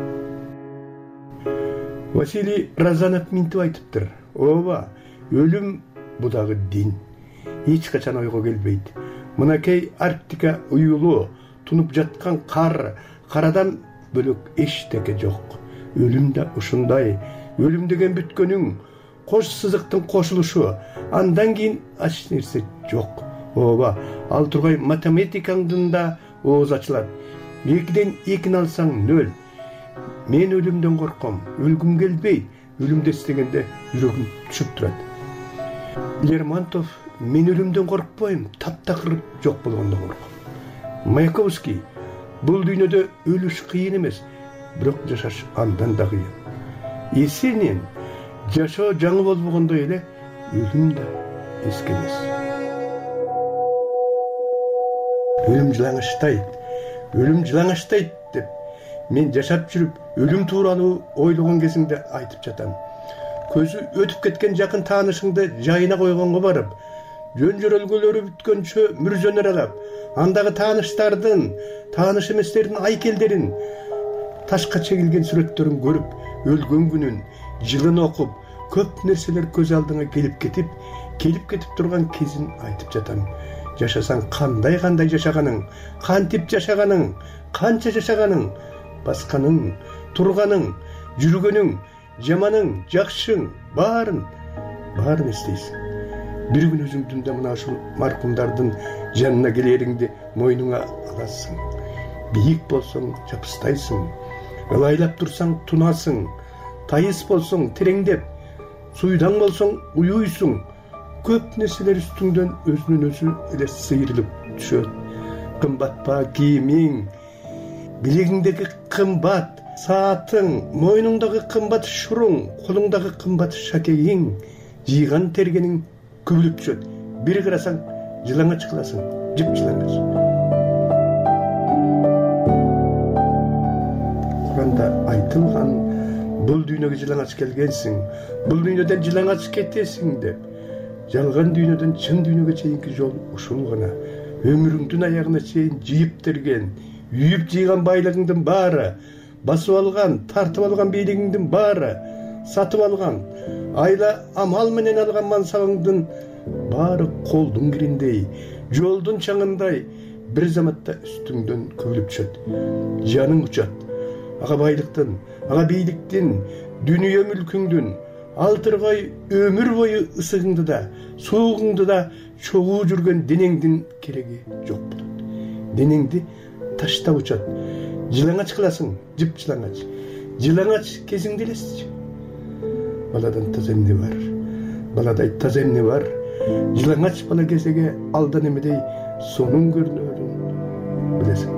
Василий Разанов минтип айтыптыр: ооба, өлүм бу дагы дин. Эч качан ойго келбейт. Мынакей Арктика уюлу, тунуп жаткан карадан бөлөк эчтеке жок. Өлүм да ушундай. Өлүм деген бүткөнүң, кош сызыктын кошулушу, андан кийин ач нерсе жок. Ооба, ал тургай математикаңдын да ооз ачылат. 2ден 2-ни алсаң 0. Мен өлүмдөн корком, өлгүм келбейт. Өлүмдү эстегенде жүрөгүм түшүп турат. Лермонтов: мен өлүмдөн коркпойм, таптакыр жок болгондо корком. Маяковский: бул дүйнөдө өлүш кыйын эмес, бирок жашаш андан да кыйын. Есенин: жашоо жаңы болбогондой эле, өлүм да эски эмес. Өлүм жылаңаштайт деп мен жашап жүрүп өлүм тууралуу ойлогон кезиңде айтып жатам. Көзү өтүп кеткен жакын таанышыңды жайына койгонго барып, жөн жөрөлгөлөрү бүткөнчө мүрзөнөр алап, андагы тааныштардын, тааныш эместердин айкелдерин, ташка чегилген сүрөттөрүн көрүп, өлгөн күнүн, жылын окуп, көп нерселер көз алдыңа келип кетип турган кезин айтып жатам. Жашасаң кандай жашаганың, кантип жашаганың, канча жашаганың, басканың, турганың, жүргөнүң, жаманың, жакшың баарын баарын эстейсиң. Бир күн өзүңдүн да мына ушул маркумдардын жанына келериңди мойнуңа аласың. Бийик болсоң жапыстайсың, ылайлап турсаң тунасың, тайыс болсоң тереңдеп, суйдаң болсоң уюйсуң. Көп нерселер үстүңдөн өзүнөн өзү эле сыйрылып түшөт. Кымбатпа кийимиң, билегиңдеги кымбат саатың, мойнуңдагы кымбат шуруң, колуңдагы кымбат шакегиң, жыйган тергениң көбүлүп түшөт. Бир карасаң жылаңач кыласың, жып жылаңач. Куранда айтылган, бул дүйнөгө жылаңач келгенсиң, бул дүйнөдөн жылаңач кетесиң деп. Жалган дүйнөдөн чын дүйнөгө чейинки жол ушул гана. Өмүрүңдүн аягына чейин жыйып терген, үйүп жыйган байлыгыңдын баары, басып алган, тартып алган бийлигиңдин баары, сатып алган, айла амал менен алган мансабыңдын баары колдун кириндей, жолдун чаңындай бир заматта үстүңдөн көбүлүп түшөт. Жаның учат. Ага байлыктын, ага бийликтин, дүнүйө мүлкүңдүн, алтыргай өмүр бою ысыгыңды да, суугуңду да чогуу жүргөн денеңдин кереги жок болот. Денеңди таштап учат. Жылаңач кыласың, жып жылаңач. Жылаңач кезиңди элестичи. Баладан таза эмне бар? Баладай таза эмне бар? Жылаңач бала кезеге алдан эмедей сонун көрүнөрүн билесиң.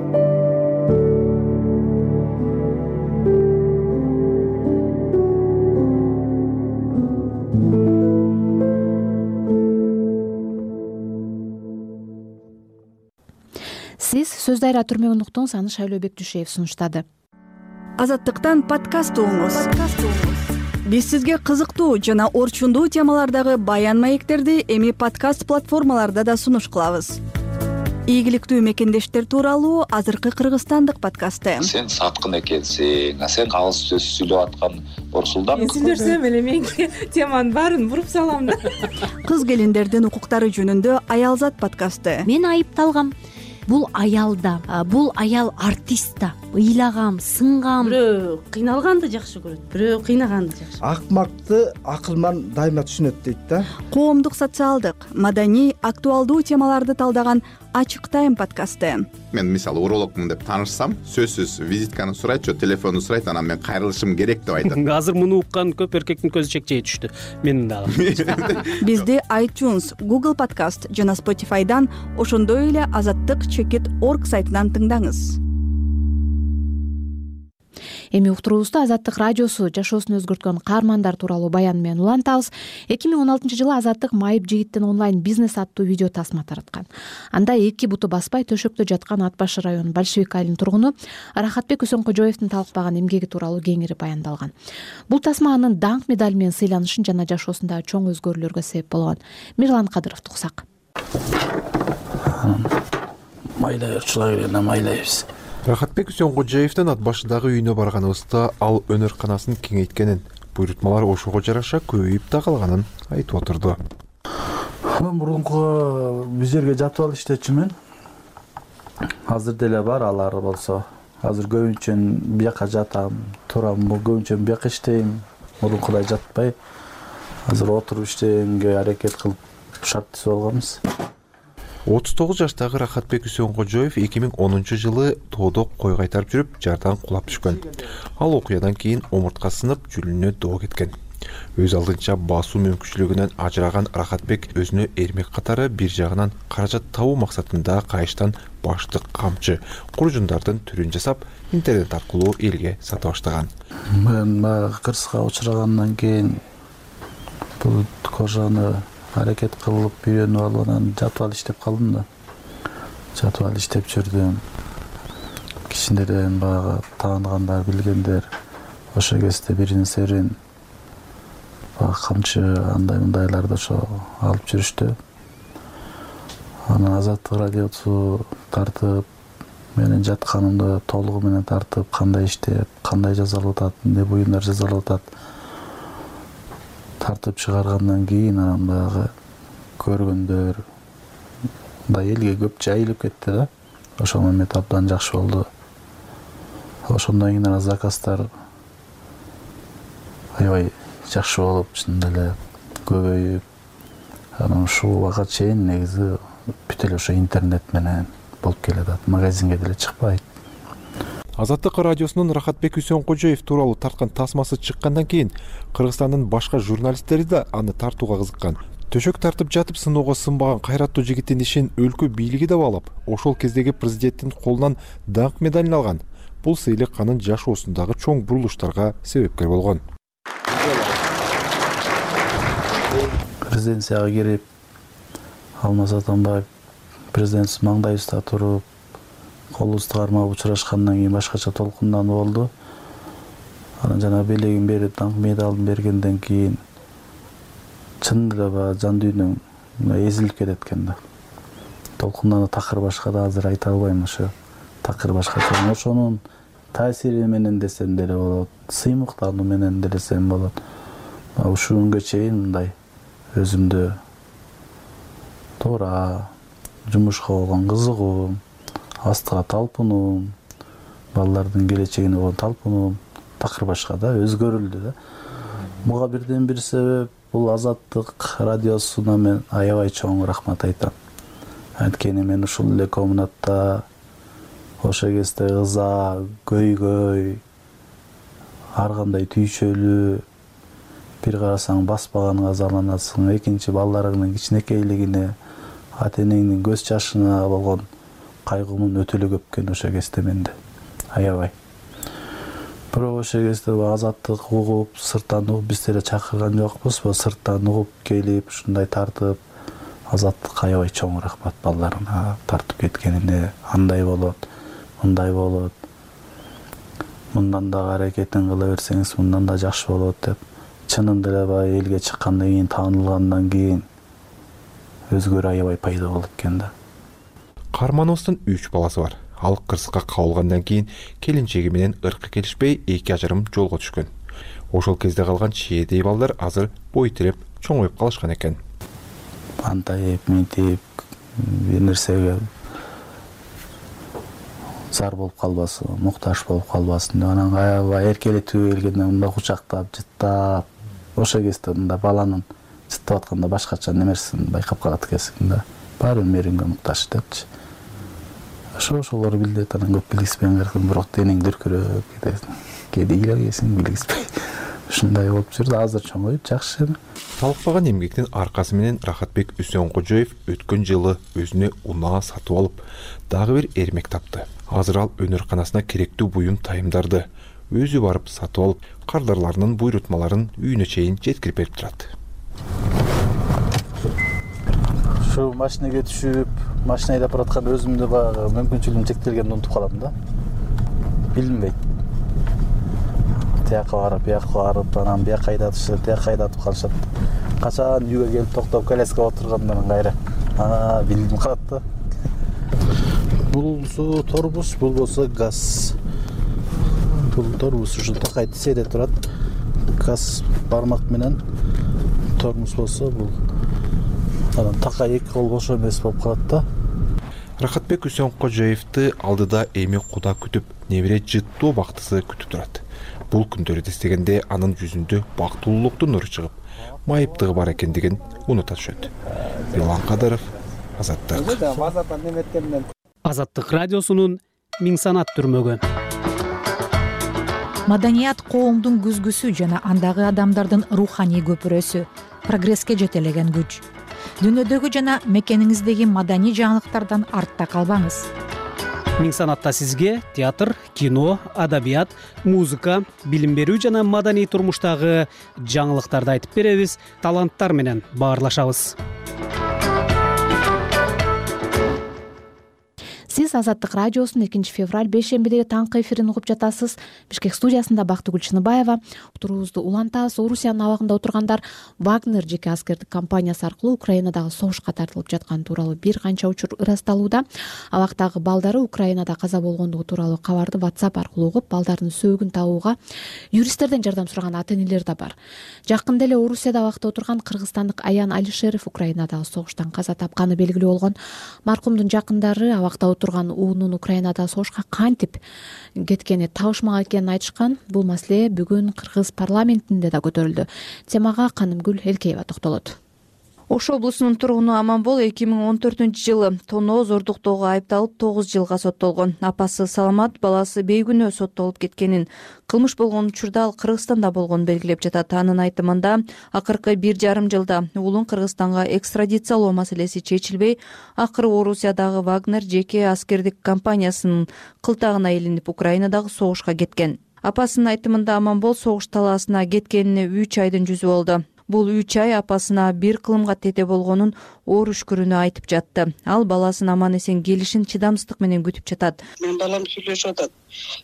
Сиз Сөз Дайра түрмөгүн уктуңуз, аны Шайлообек Дүйшеев сунуштады. Азаттыктан подкаст угуңуз. Биз сизге кызыктуу жана орчундуу темалардагы баян маектерди эми подкаст платформаларда да сунуш кылабыз. Ийгиликтүү мекендештер тууралуу азыркы кыргызстандык подкасты. Сен саткын экенсиң, сен кагыз сөз сүйлөп аткан Орсулдан. Мен сүйлөсөм эле менин теманын баарын буруп салам да. Кыз келиндердин укуктары жөнүндө Аялзат подкасты. Мен айыпталгам. Бул аялда, бул аял артист да. Ыйлагам, сынгам. Бирөө кыйналганды жакшы көрөт, бирөө кыйнаганды жакшы. Акмакты акылман дайыма түшүнөт дейт да. Коомдук, социалдык, маданий, актуалдуу темаларды талдаган Ачык тайм подкасты. Мен мисалы урологмун деп таанышсам, сөзсүз визитканы сурайт, же телефонду сурайт, анан мен кайрылышым керек деп айтат. Азыр муну уккан көп эркектин көзү чекчейе түштү. Менин дагы. Бизди iTunes, Google Podcast жана Spotify'дан, ошондой эле azattik.org сайтынан тыңдаңыз. Эми уктуруубузду Азаттык радиосу жашоосун өзгөрткөн каармандар тууралуу баян менен улантабыз. 2016-жылы Азаттык майып жигиттин онлайн бизнес аттуу видео тасма тараткан. Анда эки буту баспай төшөктө жаткан Ат башы районунун Большевик айылынын тургуну Рахатбек Үсөнкожоевдин талкпаган эмгеги тууралуу кеңири баяндалган. Бул тасма анын даңк медали менен сыйланышын жана жашоосундагы чоң өзгөрүүлөргө себеп болгон. Мирлан Кадыровду уксак. Майлай урчулагерген майлайбыз. Рахатбек Үсөнкожоевдин Ат башындагы үйүнө барганыбызда ал өнөр канасын кеңейткенин, буйрутмалар ошого жараша көбөйүп да калганын айтып отурду. Мен мурунку биз жерге жатып алып иштечүмүн. Азыр деле бар алар болсо. Азыр көбүнчө бияка жатам, турам, көбүнчө бияка иштейм. Мурункудай жатпай, азыр отуруп иштегенге аракет кылып шарт болгонбуз. 39 жаштагы Рахатбек Үсөнкожоев 2010-жылы тоодо кой кайтарып жүрүп, жардан кулап түшкөн. Ал окуядан кийин омуртка сынып, жүлүнө доо кеткен. Өз алдынча басуу мүмкүнчүлүгүнөн ажыраган Рахатбек өзүнө эрмек катары бир жагынан каражат табуу максатында кайыштан баштык, камчы, куржундардын түрүн жасап, интернет аркылуу элге сата баштаган. Мен кырсыкка учурагандан кийин бул кожаны аракет кылып үйрөнүп алып, анан жатып алып иштеп калдым да. Жатып алып иштеп жүрдүм. Кичинерден баягы тааныгандар, билгендер ошо кезде бирин серин камчы андай-мындайларды ошо алып жүрүштү. Анан Азаттык радиосу тартып, менин жатканымды толугу менен тартып, кандай иштеп, кандай жазалып атат, эмне буюмдар жазалып атат тартып чыгаргандан кийин анан баягы көргөндөр да элге көп жайылып кетти да. Ошол момент абдан жакшы болду. Ошондон кийин заказдар аябай жакшы болуп, чын эле көбөйүп анан ушул убакка чейин негизи бүт эле ошо интернет менен болуп келатат, магазинге деле чыкпайт. Азаттык радиосунун Рахатбек Үсөнкожоев тууралуу тарткан тасмасы чыккандан кийин Кыргызстандын башка журналисттери да аны тартууга кызыккан. Төшөк тартып жатып сыноого сынбаган кайраттуу жигиттин ишин өлкө бийлиги да баалап, ошол кездеги президенттин колунан даңк медалин алган. Бул сыйлык анын жашоосундагы чоң бурулуштарга себепкер болгон. Президенцияга кирип, Алмаз Атамбаев президентибиз маңдайыбызда туруп, колубузду кармап учурашкандан кийин башкача толкундануу болду. Анан жана белегин берип, даңк медалын бергенден кийин чынында эле жан дүйнөм эзилип кетет экен да. Толкундануу такыр башка да азыр айта албайм, ошо такыр башкача. Ошонун таасири менен десем деле болот, сыймыктануу менен десем болот. Ушул күнгө чейин мындай өзүмдө туура жумушка болгон кызыгуум, астыга талпынуум, балдардын келечегине болгон талпынуум такыр башка да өзгөрүлдү да. Буга бирден бир себеп бул Азаттык радиосуна мен аябай чоң рахмат айтам. Анткени мен ушул эле комнатта ошо кезде ыза, көйгөй, ар кандай түйшөлүү, бир карасаң баспаганга азаланасың, экинчи балдарыңдын кичинекейлигине, ата-энеңдин көз жашына болгон кайгуумун өтө эле көп экен ошо кезде менде. Аябай. Бирок ошо кезде Азаттык угуп, сырттан угуп, биз деле чакырган жокпузбу, сырттан угуп келип, ушундай тартып, Азаттык аябай чоң рахмат балдарына тартып кеткенине, андай болот, мындай болот. Мындан да аракетин кыла берсеңиз, мындан да жакшы болот деп. Чынында эле элге чыккандан кийин, таанылгандан кийин өзгөрүү аябай пайда болот экен да. Кармановдун 3 баласы бар. Ал кырсыкка кабылгандан кийин келинчеги менен ыркы келишпей эки ажырым жолго түшкөн. Ошол кезде калган чиедей балдар азыр бой тиреп чоңоюп калышкан экен. Антайып, мынтип, бир нерсеге зар болуп калбасын, муктаж болуп калбасын деп анан аябай эркелетүү келгенде мындай кучактап, жыттап, ошо кезде мындай баланын жыттап атканда башкача немерсин байкап калат экенсиң да. Баары мээримге муктаж депчи. Ошолор билдет, анан көп билгиспеген кыркын, бирок денең дүркүрөп кетет. Кээде ыйлайсың, билгиспей. Ушундай болуп жүрдү, азыр чоңоюп жакшы. Талыкпаган эмгектин аркасы менен Рахатбек Үсөнкожоев өткөн жылы өзүнө унаа сатып алып, дагы бир эрмек тапты. Азыр ал өнөрканасына керектүү буюм тайымдарды өзү барып сатып алып, кардарларынын буйрутмаларын үйүнө чейин жеткирип берип турат. Ушу машинеге түшүп, машина айдап баратканда өзүмдө баягы мүмкүнчүлүгүм чектелгенди унутуп калам да. Билинбейт. Тияка барып, бияка барып, анан бияка айдатышып, тияка айдатып калышат. Качан үйгө келип токтоп коляскага отургандан кайра билинип калат да. Бул торбус, бул болсо газ. Бул торбус ушу такай тиседе турат. Газ бармак менен тормуз болсо бул анан такай эки кол бошо эмес болуп калат да. Рахатбек Үсөнкожоевди алдыда эми куда күтүп, небере жыттуу бактысы күтүп турат. Бул күндөрдү эстегенде анын жүзүндө бактылуулуктун нуру чыгып, майыптыгы бар экендигин унута түшөт. Билан Кадыров, Азаттык. Азаттык радиосунун миң санат түрмөгү. Маданият коомдун күзгүсү жана андагы адамдардын руханий көпүрөсү, прогресске жетелеген күч. Дүйнөдөгү жана мекениңиздеги маданий жаңылыктардан артта калбаңыз. Миң санатта сизге театр, кино, адабият, музыка, билим берүү жана маданий турмуштагы жаңылыктарды айтып беребиз, таланттар менен баарлашабыз. Сиз Азаттык радиосунун 2 февраль бейшембидеги таңкы эфирин угуп жатасыз. Бишкек студиясында Бактыгүл Чыныбаева. Утуруубузду улантабыз. Орусиянын абагында отургандар Вагнер жеке аскердик компаниясы аркылуу Украинадагы согушка тартылып жатканы тууралуу бир канча учур ырасталууда. Абактагы балдары Украинада каза болгондугу тууралуу кабарды WhatsApp аркылуу угуп, балдардын сөөгүн табууга юристтерден жардам сураган ата-энелер да бар. Жакында эле Орусияда абакта отурган кыргызстандык Аян Алишеров Украинадагы согуштан каза тапканы белгилүү болгон. Маркумдун жакындары абакта отурган отурган уулунун Украинада согушка кантип кеткени табышмак экенин айтышкан. Бул маселе бүгүн Кыргыз парламентинде да көтөрүлдү. Темага Канымгүл Элкеева токтолот. Ош облусунун тургуну Аманбол 2014-жылы тоноо зордуктоого айыпталып 9 жылга соттолгон. Апасы Саламат баласы бейгүнөө соттолуп кеткенин, кылмыш болгон учурда ал Кыргызстанда болгонун белгилеп жатат. Анын айтымында акыркы 1,5 жылда уулун Кыргызстанга экстрадициялоо маселеси чечилбей, акыры Орусиядагы Вагнер жеке аскердик компаниясынын кылтагына илинип Украинадагы согушка кеткен. Апасынын айтымында Аманбол согуш талаасына кеткенине 3 айдын жүзү болду. Бул 3 ай апасына бир кылымга тете болгонун оор үшкүрүнө айтып жатты. Ал баласын аман эсен келишин чыдамсыздык менен күтүп жатат. Мен балам сүйлөшүп атат.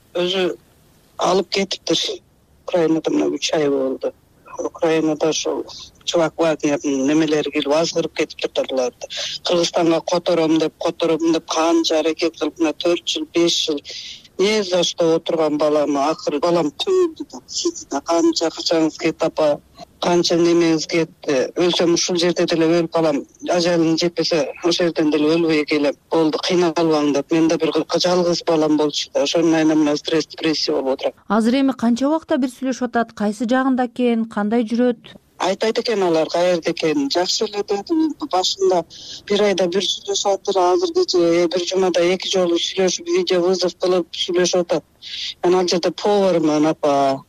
Өзү алып кетиптир. Украинада мына 3 ай болду. Украинада ошол чувак Вагнердин немелери келип азгырып кетиптир буларды. Кыргызстанга котором деп канча аракет кылып, мына 4 жыл, 5 жыл не за что отурган баламы акыры балам түндү да сизде канча акчаңыз кетти апа, канча немеңиз кетти, өлсөм ушул жерде деле өлүп калам, ажалым жетпесе ошол жерден деле өлбөй келем, болду кыйналбаң деп. Мен да бир жалгыз балам болчу да ошонун айынан мына стресс депрессия болуп отурат. Азыр эми канча убакта бир сүйлөшүп атат, кайсы жагында экен, кандай жүрөт? Айтайт экен алар каерде экенин, жакшы эле деди. Башында бир айда бир сүйлөшүп атыр, азыр кече бир жумада 2 жолу сүйлөшүп, видео вызов кылып сүйлөшүп атат. Мен ал жерде повармын апа,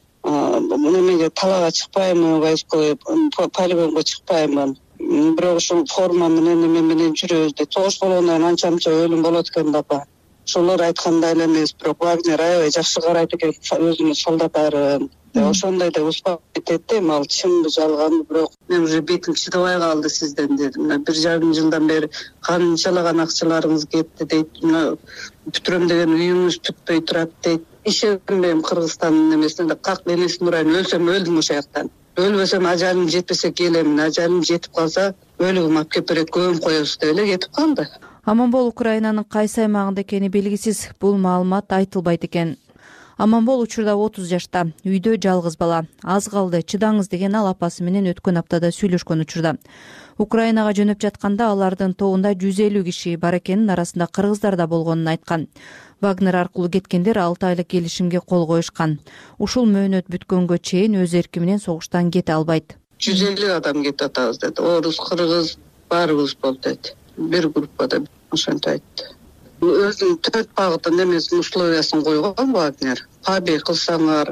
немеге талаага чыкпаймын, войсковой полигонго чыкпаймын. Бирок ушул форма менен эме менен жүрөбүз дейт. Согуш болгондон анча мынча өлүм болот экен да апа. Ошолор айткандай эле эмес, бирок Вагнер аябай жакшы карайт экен өзүнүн солдаттарын. Ошондой да успокоить этти, ал чынбы жалганбы, бирок мен уже бетим чыдабай калды сизден дедим. Мына 1,5 жылдан бери канчалаган акчаларыңыз кетти дейт. Мына бүтүрөм деген үйүңүз бүтпөй турат дейт. Ишенбейм Кыргызстандын эмесине, как энесин урайын, өлсөм өлдүм ошол жактан. Өлбөсөм ажалым жетпесе келем, ажалым жетип калса өлүгүм алып келип берет, көмүп коебуз деп эле кетип калды. Аманбол Украинанын кайсы аймагында экени белгисиз. Бул маалымат айтылбайт экен. Аманбол учурда 30 жашта, үйдө жалгыз бала. Аз калды, чыдаңыз деген ал апасы менен өткөн аптада сүйлөшкөн учурда. Украинага жөнөп жатканда алардын тобунда 150 киши бар экенин, арасында кыргыздар да болгонун айткан. Вагнер аркылуу кеткендер 6 айлык келишимге кол коюшкан. Ушул мөөнөт бүткөнгө чейин өз эрки менен согуштан кете албайт. 150 адам кетип атабыз деди. Орус, кыргыз баарыбыз болду деди. Бир группада ошентип айтты. Өзүнүн 4 багытын эмесин условиясын койгон Вагнер. Побег кылсаңар,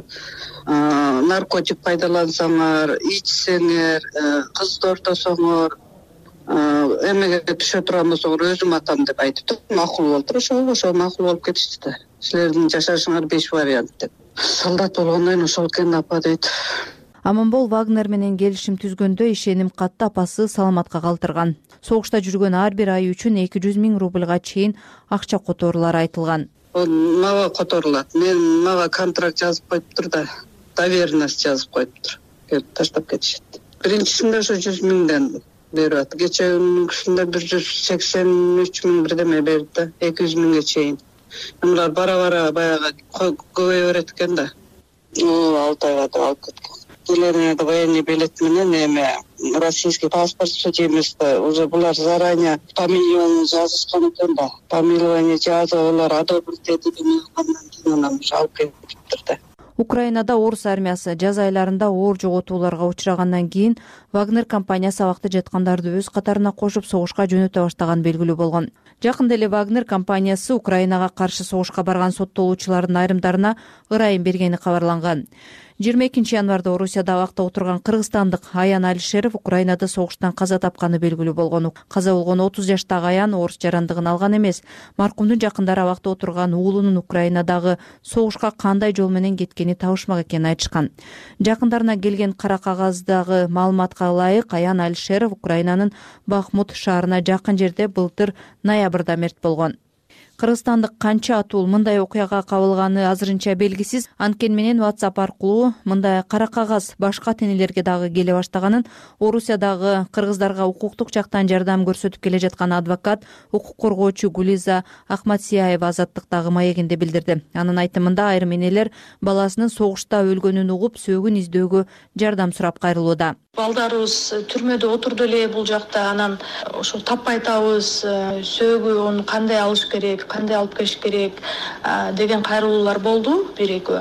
наркотик пайдалансаңар, ичсеңер, кыз тортосоңор, эмеге түшө турган болсоңор өзүм атам деп айтыптыр. Макул болду. Ошол макул болуп кетишти да. Силердин жашашыңар 5 вариант деп. Солдат болгондон кийин ошол экен апа дейт. Аманбол Вагнер менен келишим түзгөндө ишеним катты апасы Саламатка калтырган. Согушта жүргөн ар бир ай үчүн 200 000 рубльга чейин акча которуулары айтылган. Мага которулат. Мага контракт жазып коюптур да, доверенность жазып коюптур. Келип таштап кетишет. Биринчисинде ошо 100 000ден берип атат. Кечеүнкүсүндө 183 000 бирдеме берди да, 200 000ге чейин. Мулар бара баягы көбөйө берет экен да. 6 айга алып кеткен. Келеринде военный билет менен эме российский паспорт судимости, уже булар заранее фамилияны жазышкан экен да. Фамилия жазып алар одобрить этип андан кийин анан алып кетиптир да. Украинада орус армиясы жаз айларында оор жоготууларга учрагандан кийин Вагнер компаниясы абакта жаткандарды өз катарына кошуп согушка жөнөтө баштаган белгилүү болгон. Жакында эле Вагнер компаниясы Украинага каршы согушка барган соттолуучулардын айрымдарына ырайым бергени кабарланган. 22 январда Орусияда абакта отурган кыргызстандык Аян Алишеров Украинада согуштан каза тапканы белгилүү болгон. Каза болгон 30 жаштагы Аян орус жарандыгын алган эмес. Маркумдун жакындары абакта отурган уулунун Украинадагы согушка кандай жол менен кеткени табышмак экенин айтышкан. Жакындарына келген кара кагаздагы маалыматка ылайык Аян Алишеров Украинанын Бахмут шаарына жакын жерде былтыр ноябрда мерт болгон. Кыргызстандык канча атуул мындай окуяга кабылганы азырынча белгисиз. Анткени менен WhatsApp аркылуу мындай кара кагаз башка тенелерге дагы келе баштаганын Орусиядагы кыргыздарга укуктук жактан жардам көрсөтүп келе жаткан адвокат, укук коргоочу Гулиза Ахматсияева Азаттыктагы маегинде билдирди. Анын айтымында айрым энелер баласынын согушта өлгөнүн угуп, сөөгүн издөөгө жардам сурап кайрылууда. балдарыбыз түрмөдө отурду эле бул жакта, анан ошо таппай атабыз, сөөгү кандай алыш керек, кандай алып келиш керек деген кайрылуулар болду бир экөө.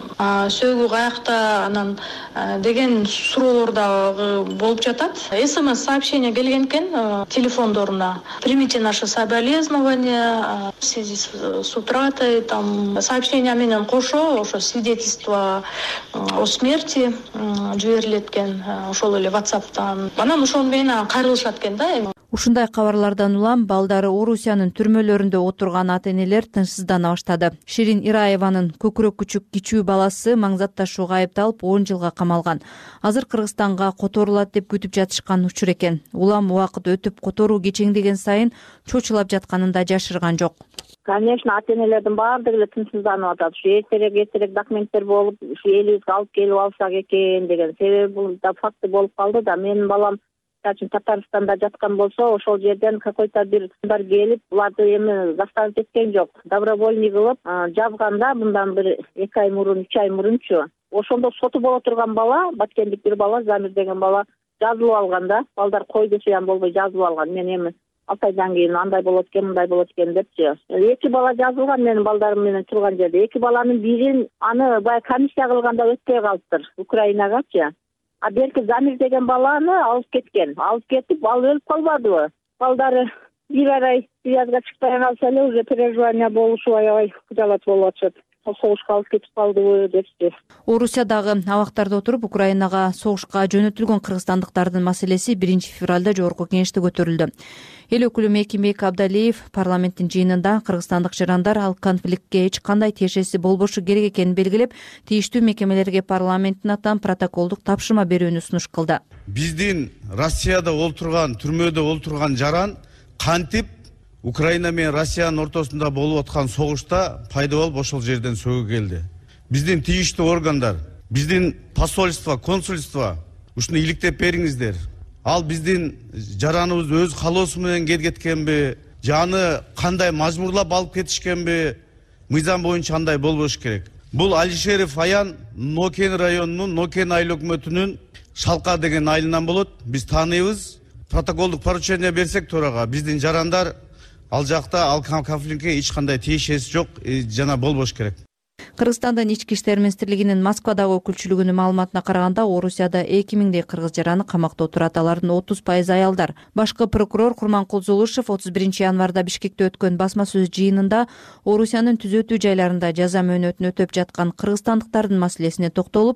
Сөөгү каякта анан деген суроолор дагы болуп жатат. СМС сообщение келген экен телефондоруна. Примите наше соболезнование в связи с утратой, там сообщение менен кошо ошо свидетельство о смерти жиберилет экен, ошол эле WhatsApp'тан. Анан ошол менен кайрылышат экен да. Ушундай кабарлардан улам балдары Орусиянын түрмөлөрүндө отурган ата-энелер тынчсыздана баштады. Ширин Ираеванын көкүрөк күчүк кичүү баласы маңзат ташууга айыпталып 10 жылга камалган. Азыр Кыргызстанга которулат деп күтүп жатышкан учур экен. Улам убакыт өтүп которуу кечеңдеген сайын чочулап жатканын да жашырган жок. Конечно, ата-энелердин баардыгы эле тынчсызданып атат. Ушу эртерээк документтер болуп, ушу элибизге алып келип алсак экен деген. Себеби бул да факты болуп калды да. Менин балам Татарстанда жаткан болсо, ошол жерден какой-то бир келип, буларды эми заставить эткен жок. Добровольный кылып жазганда мындан бир 2 ай мурун, 3 ай мурунчу. Ошондо соту боло турган бала, баткендик бир бала, Замир деген бала жазылып алган да. Балдар койду суян болбой жазылып алган. Мен эми 6 айдан кийин андай болот экен, мындай болот экен депчи. 2 бала жазылган менин балдарым менен турган жерде. 2 баланын бирин аны бая комиссия кылганда өтпөй калыптыр Украинагачы. А берки Замир деген баланы алып кеткен. Алып кетип, ал өлүп калбадыбы? Балдары бир ай связга чыкпай калса эле уже переживание болушу аябай жалат болуп атышат. Согушка алып кетип калдыбы депчи. Орусиядагы абактарда отуруп Украинага согушка жөнөтүлгөн кыргызстандыктардын маселеси 1 февралда жогорку кеңеште көтөрүлдү. Эл өкүлү Мекимбек Абдалиев парламенттин жыйынында кыргызстандык жарандар ал конфликтке эч кандай тиешеси болбошу керек экенин белгилеп, тийиштүү мекемелерге парламенттин атынан протоколдук тапшырма берүүнү сунуш кылды. Биздин Россияда олтурган, түрмөдө олтурган жаран кантип Украина менен Россиянын ортосунда болуп аткан согушта пайда болуп ошол жерден сөөгү келди. Биздин тийиштүү органдар, биздин посольство, консульство ушуну иликтеп бериңиздер. Ал биздин жараныбыз өз калоосу менен кеткенби, жаны кандай мажбурлап алып кетишкенби, мыйзам боюнча андай болбош керек. Бул Алишеров Аян Нокен районунун Нокен айыл өкмөтүнүн Шалка деген айылынан болот. Биз тааныйбыз. Протоколдук поручение берсек төрага, биздин жарандар ал жакта ал конфликтке эч кандай тиешеси жок, жана болбош керек. Кыргызстандын ички иштер министрлигинин Москвадагы өкүлчүлүгүнүн маалыматына караганда, Орусияда 2000дей кыргыз жараны камакта отурат. Алардын 30% аялдар. Башкы прокурор Курманкул Зулушев 31 январда Бишкекте өткөн басма сөз жыйынында Орусиянын түзөтүү жайларында жаза мөөнөтүн өтөп жаткан кыргызстандыктардын маселесине токтолуп,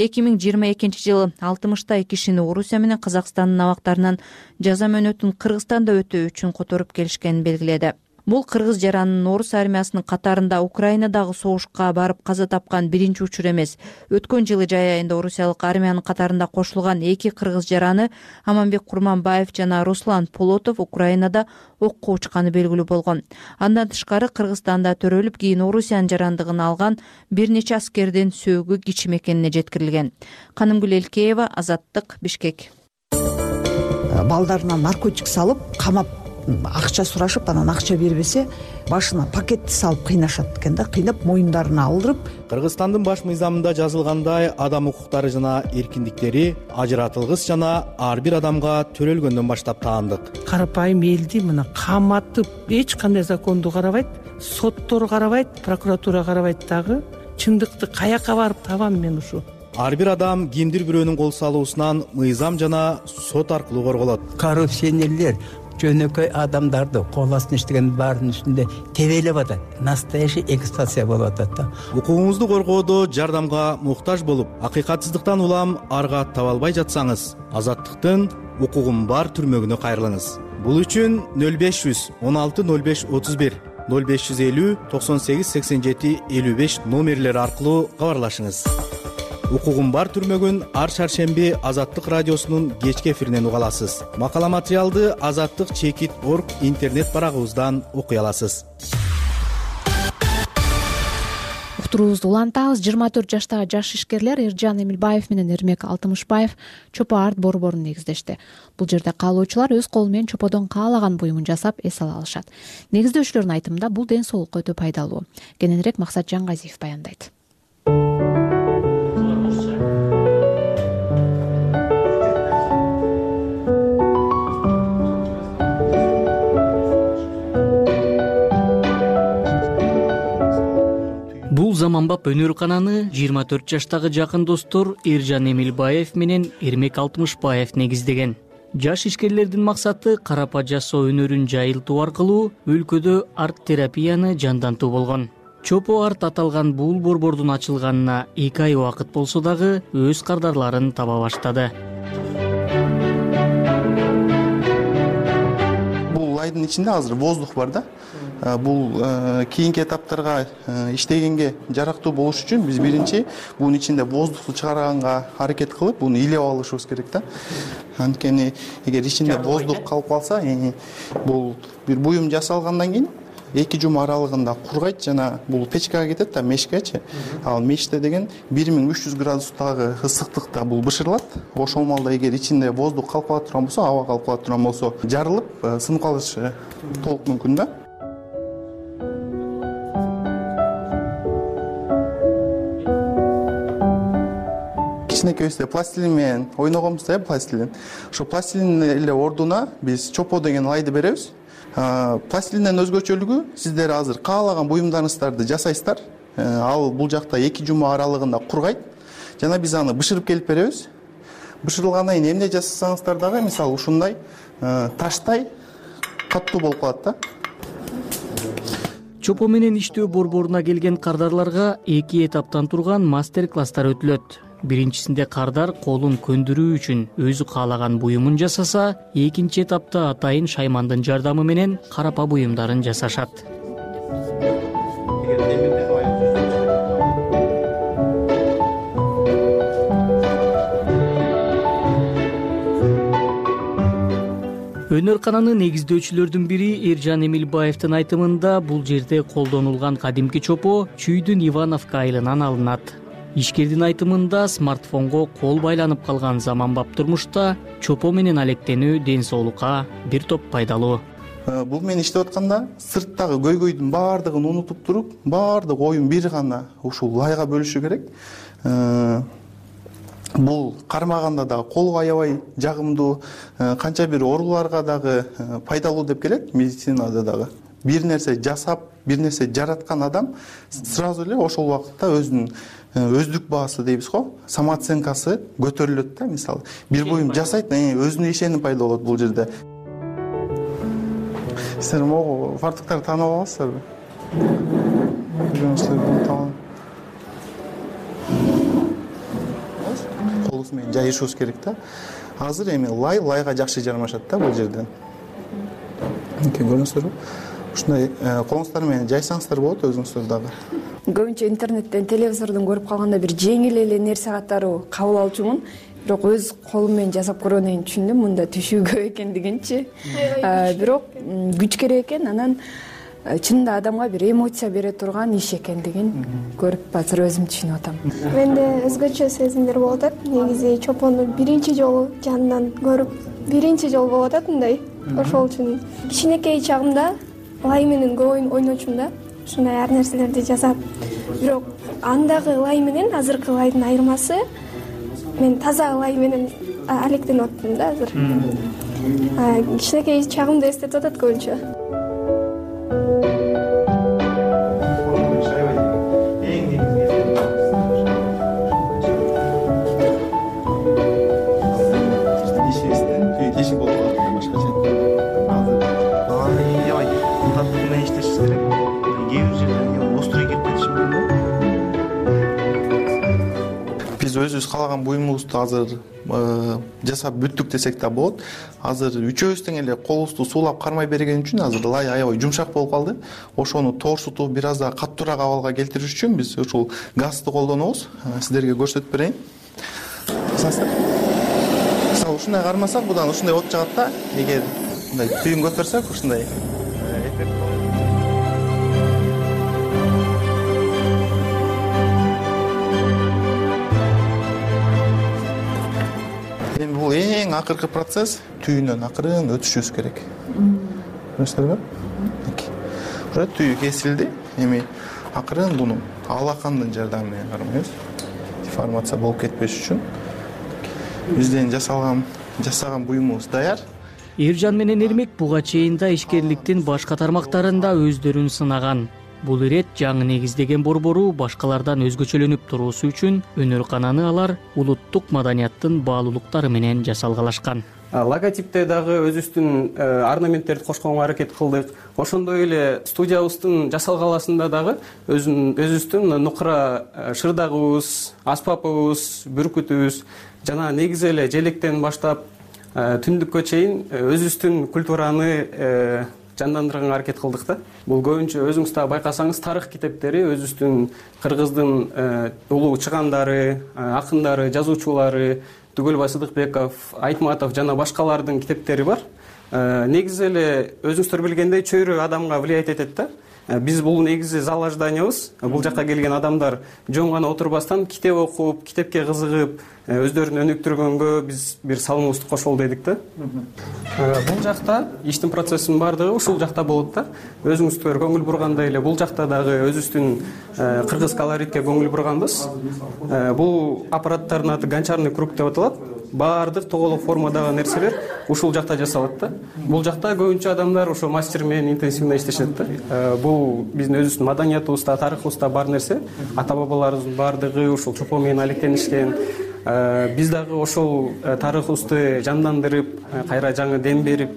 2022 жылы 60 кишини Орусия менен Казакстандын абактарынан жаза мөөнөтүн Кыргызстанда өтөө үчүн которуп келишкенин белгиледи. Бул кыргыз жаранынын орус армиясынын катарында Украинадагы согушка барып каза тапкан биринчи учур эмес. Өткөн жылы жай айында орусиялык армиянын катарында кошулган 2 кыргыз жараны Аманбек Курманбаев жана Руслан Полотов Украинада окко учканы белгилүү болгон. Андан тышкары Кыргызстанда төрөлүп, кийин Орусиянын жарандыгын алган бир нече аскердин сөөгү кичим экенине жеткирилген. Канымгүл Элкеева, Азаттык, Бишкек. Балдарына наркотик салып, камап акча сурашып, анан акча бербесе, башына пакетти салып кыйнашат экен да, кыйнап моюндарына алдырып. Кыргызстандын баш мыйзамында жазылгандай, адам укуктары жана эркиндиктери ажыратылгыс жана ар бир адамга төрөлгөндөн баштап таандык. Карапайым элди мына каматып, эч кандай законду карабайт, соттор карабайт, прокуратура карабайт дагы. Чындыкты каяка барып табам мен ушу? Ар бир адам кимдир бирөөнүн кол салуусунан мыйзам жана сот аркылуу корголот. Коррупционерлер жөнөкөй адамдарды кол астына иштеген баарынын үстүндө тебелеп атат. Настоящий эксплуатация болуп атат да. Укугуңузду коргоодо жардамга муктаж болуп, акыйкатсыздыктан улам арга таба албай жатсаңыз, Азаттыктын укугум бар түрмөгүнө кайрылыңыз. Бул үчүн 0500 16 05 31 0550 98 87 55 номерлери аркылуу кабарлашыңыз. Укугум бар түрмөгүн ар шаршемби Азаттык радиосунун кечки эфиринен уга аласыз. Макала материалды azattik.org интернет барагыбыздан окуй аласыз. Уктуруубузду улантабыз. 24 жаштагы жаш ишкерлер Эржан Эмилбаев менен Эрмек Алтымышбаев чопо арт борборун негиздешти. Бул жерде каалоочулар өз колу менен чоподон каалаган буюмун жасап эс ала алышат. Негиздөөчүлөрдүн айтымында бул ден соолукка өтө пайдалуу. Кененирээк Максат Жангазиев баяндайт. Бул заманбап өнөр-кананы 24 жаштагы жакын достор Эржан Эмилбаев менен Эрмек Алтымышбаев негиздеген. Жаш ишкерлердин максаты карапа жасоо өнөрүн жайылтуу аркылуу өлкөдө арт-терапияны жандантуу болгон. Чопо арт аталган бул борбордун ачылганына 2 ай убакыт болсо дагы өз кардарларын таба баштады. Бул айдын ичинде азыр воздух бар да. Бул кийинки этаптарга иштегенге жарактуу болуш үчүн биз биринчи бунун ичинде воздухту чыгарганга аракет кылып, буну илеп алышыбыз керек да. Анткени эгер ичинде воздух калып калса, бул бир буюм жасалгандан кийин 2 жума аралыгында кургайт жана бул печкага кетет да, мешкечи. Ал меште деген 1300 градустагы ысыктыкта бул бышырылат. Ошол маалда эгер ичинде воздух калып кала турган болсо, аба калып кала турган болсо, жарылып, сынып калышы толук мүмкүн да. Кичинекейибизде пластилин менен ойногонбуз да, пластилин. Ошо пластилин эле ордуна биз чопо деген лайды беребиз. Пластилинден өзгөчөлүгү, сиздер азыр каалаган буюмдарыңыздарды жасайсыздар. Ал бул жакта 2 жума аралыгында кургайт. Жана биз аны бышырып келип беребиз. Бышырылгандан кийин эмне жасасаңыздар дагы, мисалы ушундай таштай каттуу болуп калат да. Чопо менен иштөө борборуна келген кардарларга 2 этаптан турган мастер-класстар өтүлөт. Биринчисинде кардар колун көндүрүү үчүн өзү каалаган буюмун жасаса, экинчи этапта атайын шаймандын жардамы менен карапа буюмдарын жасашат. Өнөр-кананы негиздөөчүлөрдүн бири Эржан Эмилбаевдин айтымында бул жерде колдонулган кадимки чопо Чүйдүн Ивановка айылынан алынат. Ишкердин айтымында смартфонго кол байланып калган заманбап турмушта чопо менен алектенүү ден соолукка бир топ пайдалуу. Бул мен иштеп атканда сырттагы көйгөйдүн баардыгын унутуп туруп, баардык оюн бир гана ушул лайга бөлүшү керек. Бул кармаганда дагы колго аябай жагымдуу, канча бир ооруларга дагы пайдалуу деп келет, медицинада дагы. Бир нерсе жасап, бир нерсе жараткан адам сразу эле ошол убакытта өзүнүн өздүк баасы дейбиз го, самооценкасы көтөрүлөт да, мисалы. Бир буюм жасайт, өзүнө ишеним пайда болот бул жерде. Сиздер могу фартуктарды таанып аласыздарбы? Колубуз менен жайышыбыз керек да. Азыр эми лайга жакшы жармашат да бул жерден. Көрүңүздөрбү? Ушундай колуңуздар менен жайсаңыздар болот өзүңүздөр дагы. Көбүнчө интернеттен, телевизордон көрүп калганда бир жеңил эле нерсе катары кабыл алчумун. Бирок өз колум менен жасап көргөндөн кийин түшүндүм, мында түшүү көп экендигинчи. Бирок күч керек экен, анан чынында адамга бир эмоция бере турган иш экендигин көрүп азыр өзүм түшүнүп атам. Менде өзгөчө сезимдер болуп атат. Негизи чопону биринчи жолу жанынан көрүп, биринчи жолу болуп атат мындай. Ошол үчүн кичинекей чагымда лай менен көп ойночумун да. Ушундай ар нерселерди жасап, бирок андагы лай менен азыркы лайдын айырмасы, мен таза лай менен алектенип аттым да азыр. Кичинекей чагымды эстетип атат көбүнчө. Өзүбүз каалаган буюмубузду азыр жасап бүттүк десек да болот. Азыр үчөөбүздүн эле колубузду суулап кармай берген үчүн азыр лай аябай жумшак болуп калды. Ошону торсутуп бир аз да каттуураак абалга келтириш үчүн биз ушул газды колдонобуз. Сиздерге көрсөтүп берейин. Мисалы ушундай кармасак, будан ушундай от жагат да. Эгер мындай түйүн көтөрсөк, ушундай бул эң акыркы процесс, түйүнөн акырын өтүшүбүз керек. Көрүңүздөрбү? Уже түйү кесилди. Эми акырын буну алакандын жардамы менен кармайбыз. Деформация болуп кетпеш үчүн. Бизден жасаган буюмубуз даяр. Эржан менен Эрмек буга чейин да ишкерликтин башка тармактарында өздөрүн сынаган. бул ирет жаңы негиздеген борбору башкалардан өзгөчөлөнүп туруусу үчүн өнөр-кананы алар улуттук маданияттын баалуулуктары менен жасалгалашкан. Логотипте дагы өзүбүздүн орнаменттерди кошконго аракет кылдык. Ошондой эле студиябыздын жасалгаласында дагы өзүбүздүн нукура шырдагыбыз, аспапыбыз, бүркүтүбүз жана негизи эле желектен баштап түндүккө чейин өзүбүздүн культураны жандандырганга аракет кылдык да. Бул көбүнчө өзүңүз да байкасаңыз тарых китептери өзүбүздүн кыргыздын улуу чыгандары, акындары, жазуучулары Түгөлбай Сыдыкбеков, Айтматов жана башкалардын китептери бар. Негизи эле өзүңүздөр билгендей чөйрө адамга влиять этет да. Биз бул негизи зал ожиданиябыз. Бул жака келген адамдар жөн гана отурбастан китеп окуп, китепке кызыгып, өздөрүн өнүктүргөнгө биз бир салымыбызды кошолу дедик да. Бул жакта иштин процессинин баардыгы ушул жакта болот да. Өзүңүздөр көңүл бургандай эле бул жакта дагы өзүбүздүн кыргыз колоритке көңүл бурганбыз. Бул аппараттардын аты гончарный круг деп аталат. Баардык тоголок формадагы нерселер ушул жакта жасалат да. Бул жакта көбүнчө адамдар ошо мастер менен интенсивно иштешет да. Бул биздин өзүбүздүн маданиятыбызда, тарыхыбызда бар нерсе. Ата бабаларыбыздын баардыгы ушул чопо менен алектенишкен. Биз дагы ошол тарыхыбызды жандандырып, кайра жаңы дем берип,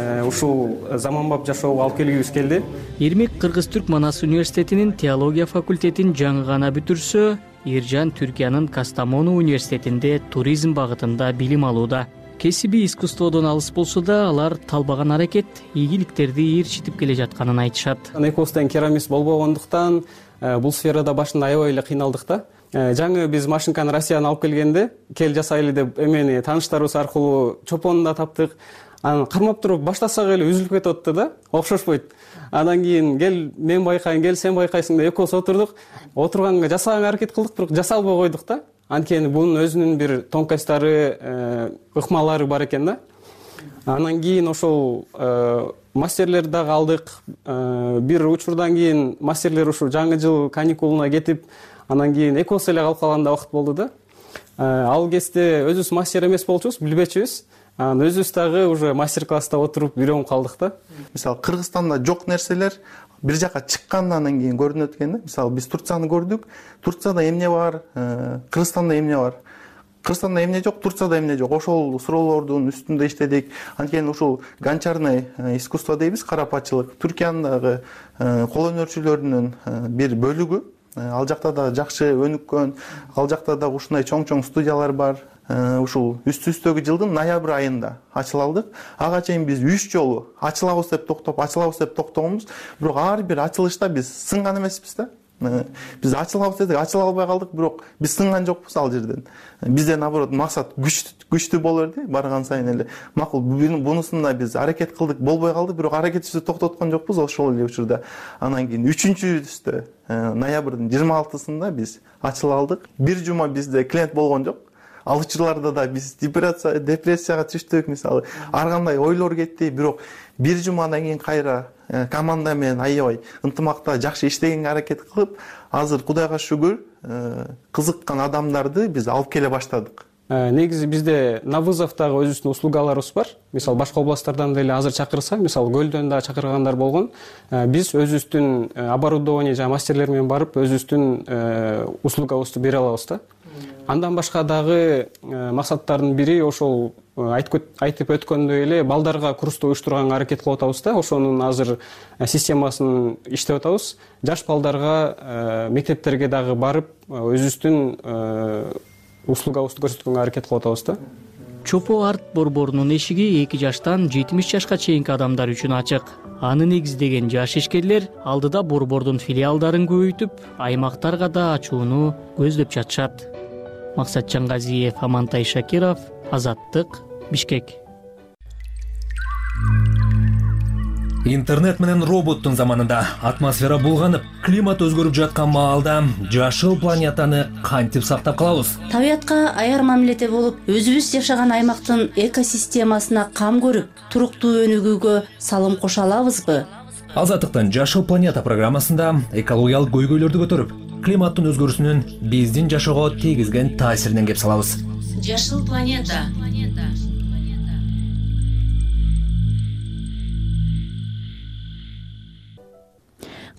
ушул заманбап жашоого алып келгибиз келди. Ирмек Кыргыз-Түрк Манас университетинин теология факультетин жаңы гана бүтүрсө, Иржан Түркиянын Кастамону университетинде туризм багытында билим алууда. Кесиби искусстводон алыс болсо да, алар талбаган аракет ийгиликтерди ээрчитип келе жатканын айтышат. Экөөбүз тең керамист болбогондуктан бул сферада башында аябай эле кыйналдык да. Жаңы биз машинканы Россиядан алып келгенде, кел жасайлы деп эмени тааныштарыбыз аркылуу чопонун да таптык. Анан кармап туруп баштасак эле үзүлүп кетип атты да, окшошпойт. Андан кийин кел мен байкайын, кел сен байкайсың деп экөөбүз отурдук. Отурганга жасаганга аракет кылдык, бирок жасалбай койдук да. Анткени бунун өзүнүн бир тонкостьтары, ыкмалары бар экен да. Андан кийин ошол мастерлерди дагы алдык. Бир учурдан кийин мастерлер ушул жаңы жыл каникулуна кетип, андан кийин экөөбүз эле калып калганда убакыт болду да. Ал кезде өзүбүз мастер эмес болчубуз, билбечүбүз. Анан өзүбүз дагы уже мастер-класста отуруп үйрөнүп калдык да. Мисалы Кыргызстанда жок нерселер бир жака чыккандан кийин көрүнөт экен да. Мисалы биз Турцияны көрдүк. Турцияда эмне бар, Кыргызстанда эмне бар. Кыргызстанда эмне жок, Турцияда эмне жок. Ошол суроолордун үстүндө иштедик. Анткени ушул гончарный искусство дейбиз, карапачылык. Түркиянын кол өнөрчүлөрүнүн бир бөлүгү. Ал жакта да жакшы өнүккөн, ал жакта да ушундай чоң студиялар бар. Ушул үстүбүздөгү жылдын ноябрь айында ачыла алдык. Ага чейин биз 3 жолу ачылабыз деп токтогонбуз. Бирок ар бир ачылышта биз сынган эмеспиз да. Биз ачылабыз дедик, ачыла албай калдык, бирок биз сынган жокпуз ал жерден. Бизде наоборот максат күчтүү боло берди, барган сайын эле. Макул бунусунда биз аракет кылдык, болбой калды, бирок аракетибизди токтоткон жокпуз ошол эле учурда. Андан кийин 3-үстө ноябрдын 26-сында биз ачыла алдык. Бир жума бизде клиент болгон жок. Ал учурларда да биз депрессияга түштүк, мисалы, ар кандай ойлор кетти, бирок бир жумадан кийин кайра команда менен аябай ынтымакта жакшы иштегенге аракет кылып, азыр Кудайга шүгүр, кызыккан адамдарды биз алып келе баштадык. Негизи бизде на вызов дагы өзүбүздүн услугаларыбыз бар. Мисалы башка областтардан деле азыр чакырса, мисалы Көлдөн да чакыргандар болгон. Биз өзүбүздүн оборудование жана мастерлер менен барып, өзүбүздүн услугабызды бере алабыз да. Андан башка дагы максаттардын бири ошол айтып өткөндөй эле балдарга курсту уюштурганга аракет кылып атабыз да. Ошонун азыр системасын иштеп атабыз. Жаш балдарга мектептерге дагы барып, өзүбүздүн услугабызды көрсөткөнгө аракет кылып атабыз да. Чопо арт борборунун эшиги 2 жаштан 70 жашка чейинки адамдар үчүн ачык. Аны негиздеген жаш ишкерлер алдыда борбордун филиалдарын көбөйтүп, аймактарга да ачууну көздөп жатышат. Максат Жангазиев, Амантай Шакиров, Азаттык, Бишкек. Интернет менен роботтун заманында атмосфера булганып, климат өзгөрүп жаткан маалда жашыл планетаны кантип сактап калабыз? Табиятка аяр мамиледе болуп, өзүбүз жашаган аймактын экосистемасына кам көрүп, туруктуу өнүгүүгө салым кошо алабызбы? Азаттыктын Жашыл планета программасында экологиялык көйгөйлөрдү көтөрүп, климаттын өзгөрүүсүнүн биздин жашоого тийгизген таасиринен кеп салабыз. Жашыл планета.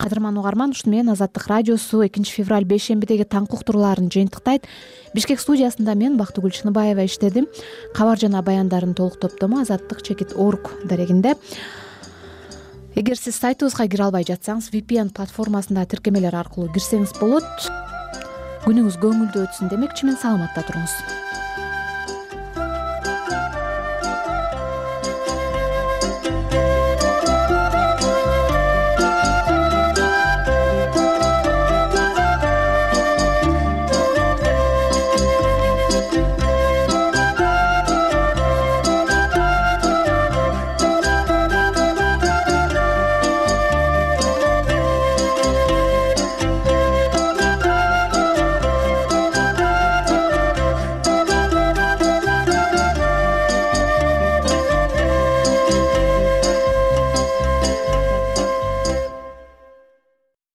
кадырман угарман, ушуну менен Азаттык радиосу 2 февраль бейшембидеги таңкы уктурууларын жыйынтыктайт. Бишкек студиясында мен Бактыгүл Чыныбаева иштедим. Кабар жана баяндардын толук топтому Азаттык.org дарегинде. Эгер сиз сайтыбызга кире албай жатсаңыз, VPN платформасында тиркемелер аркылуу кирсеңиз болот. Күнүңүз көңүлдүү өтсүн демекчи мен. Саламатта туруңуз.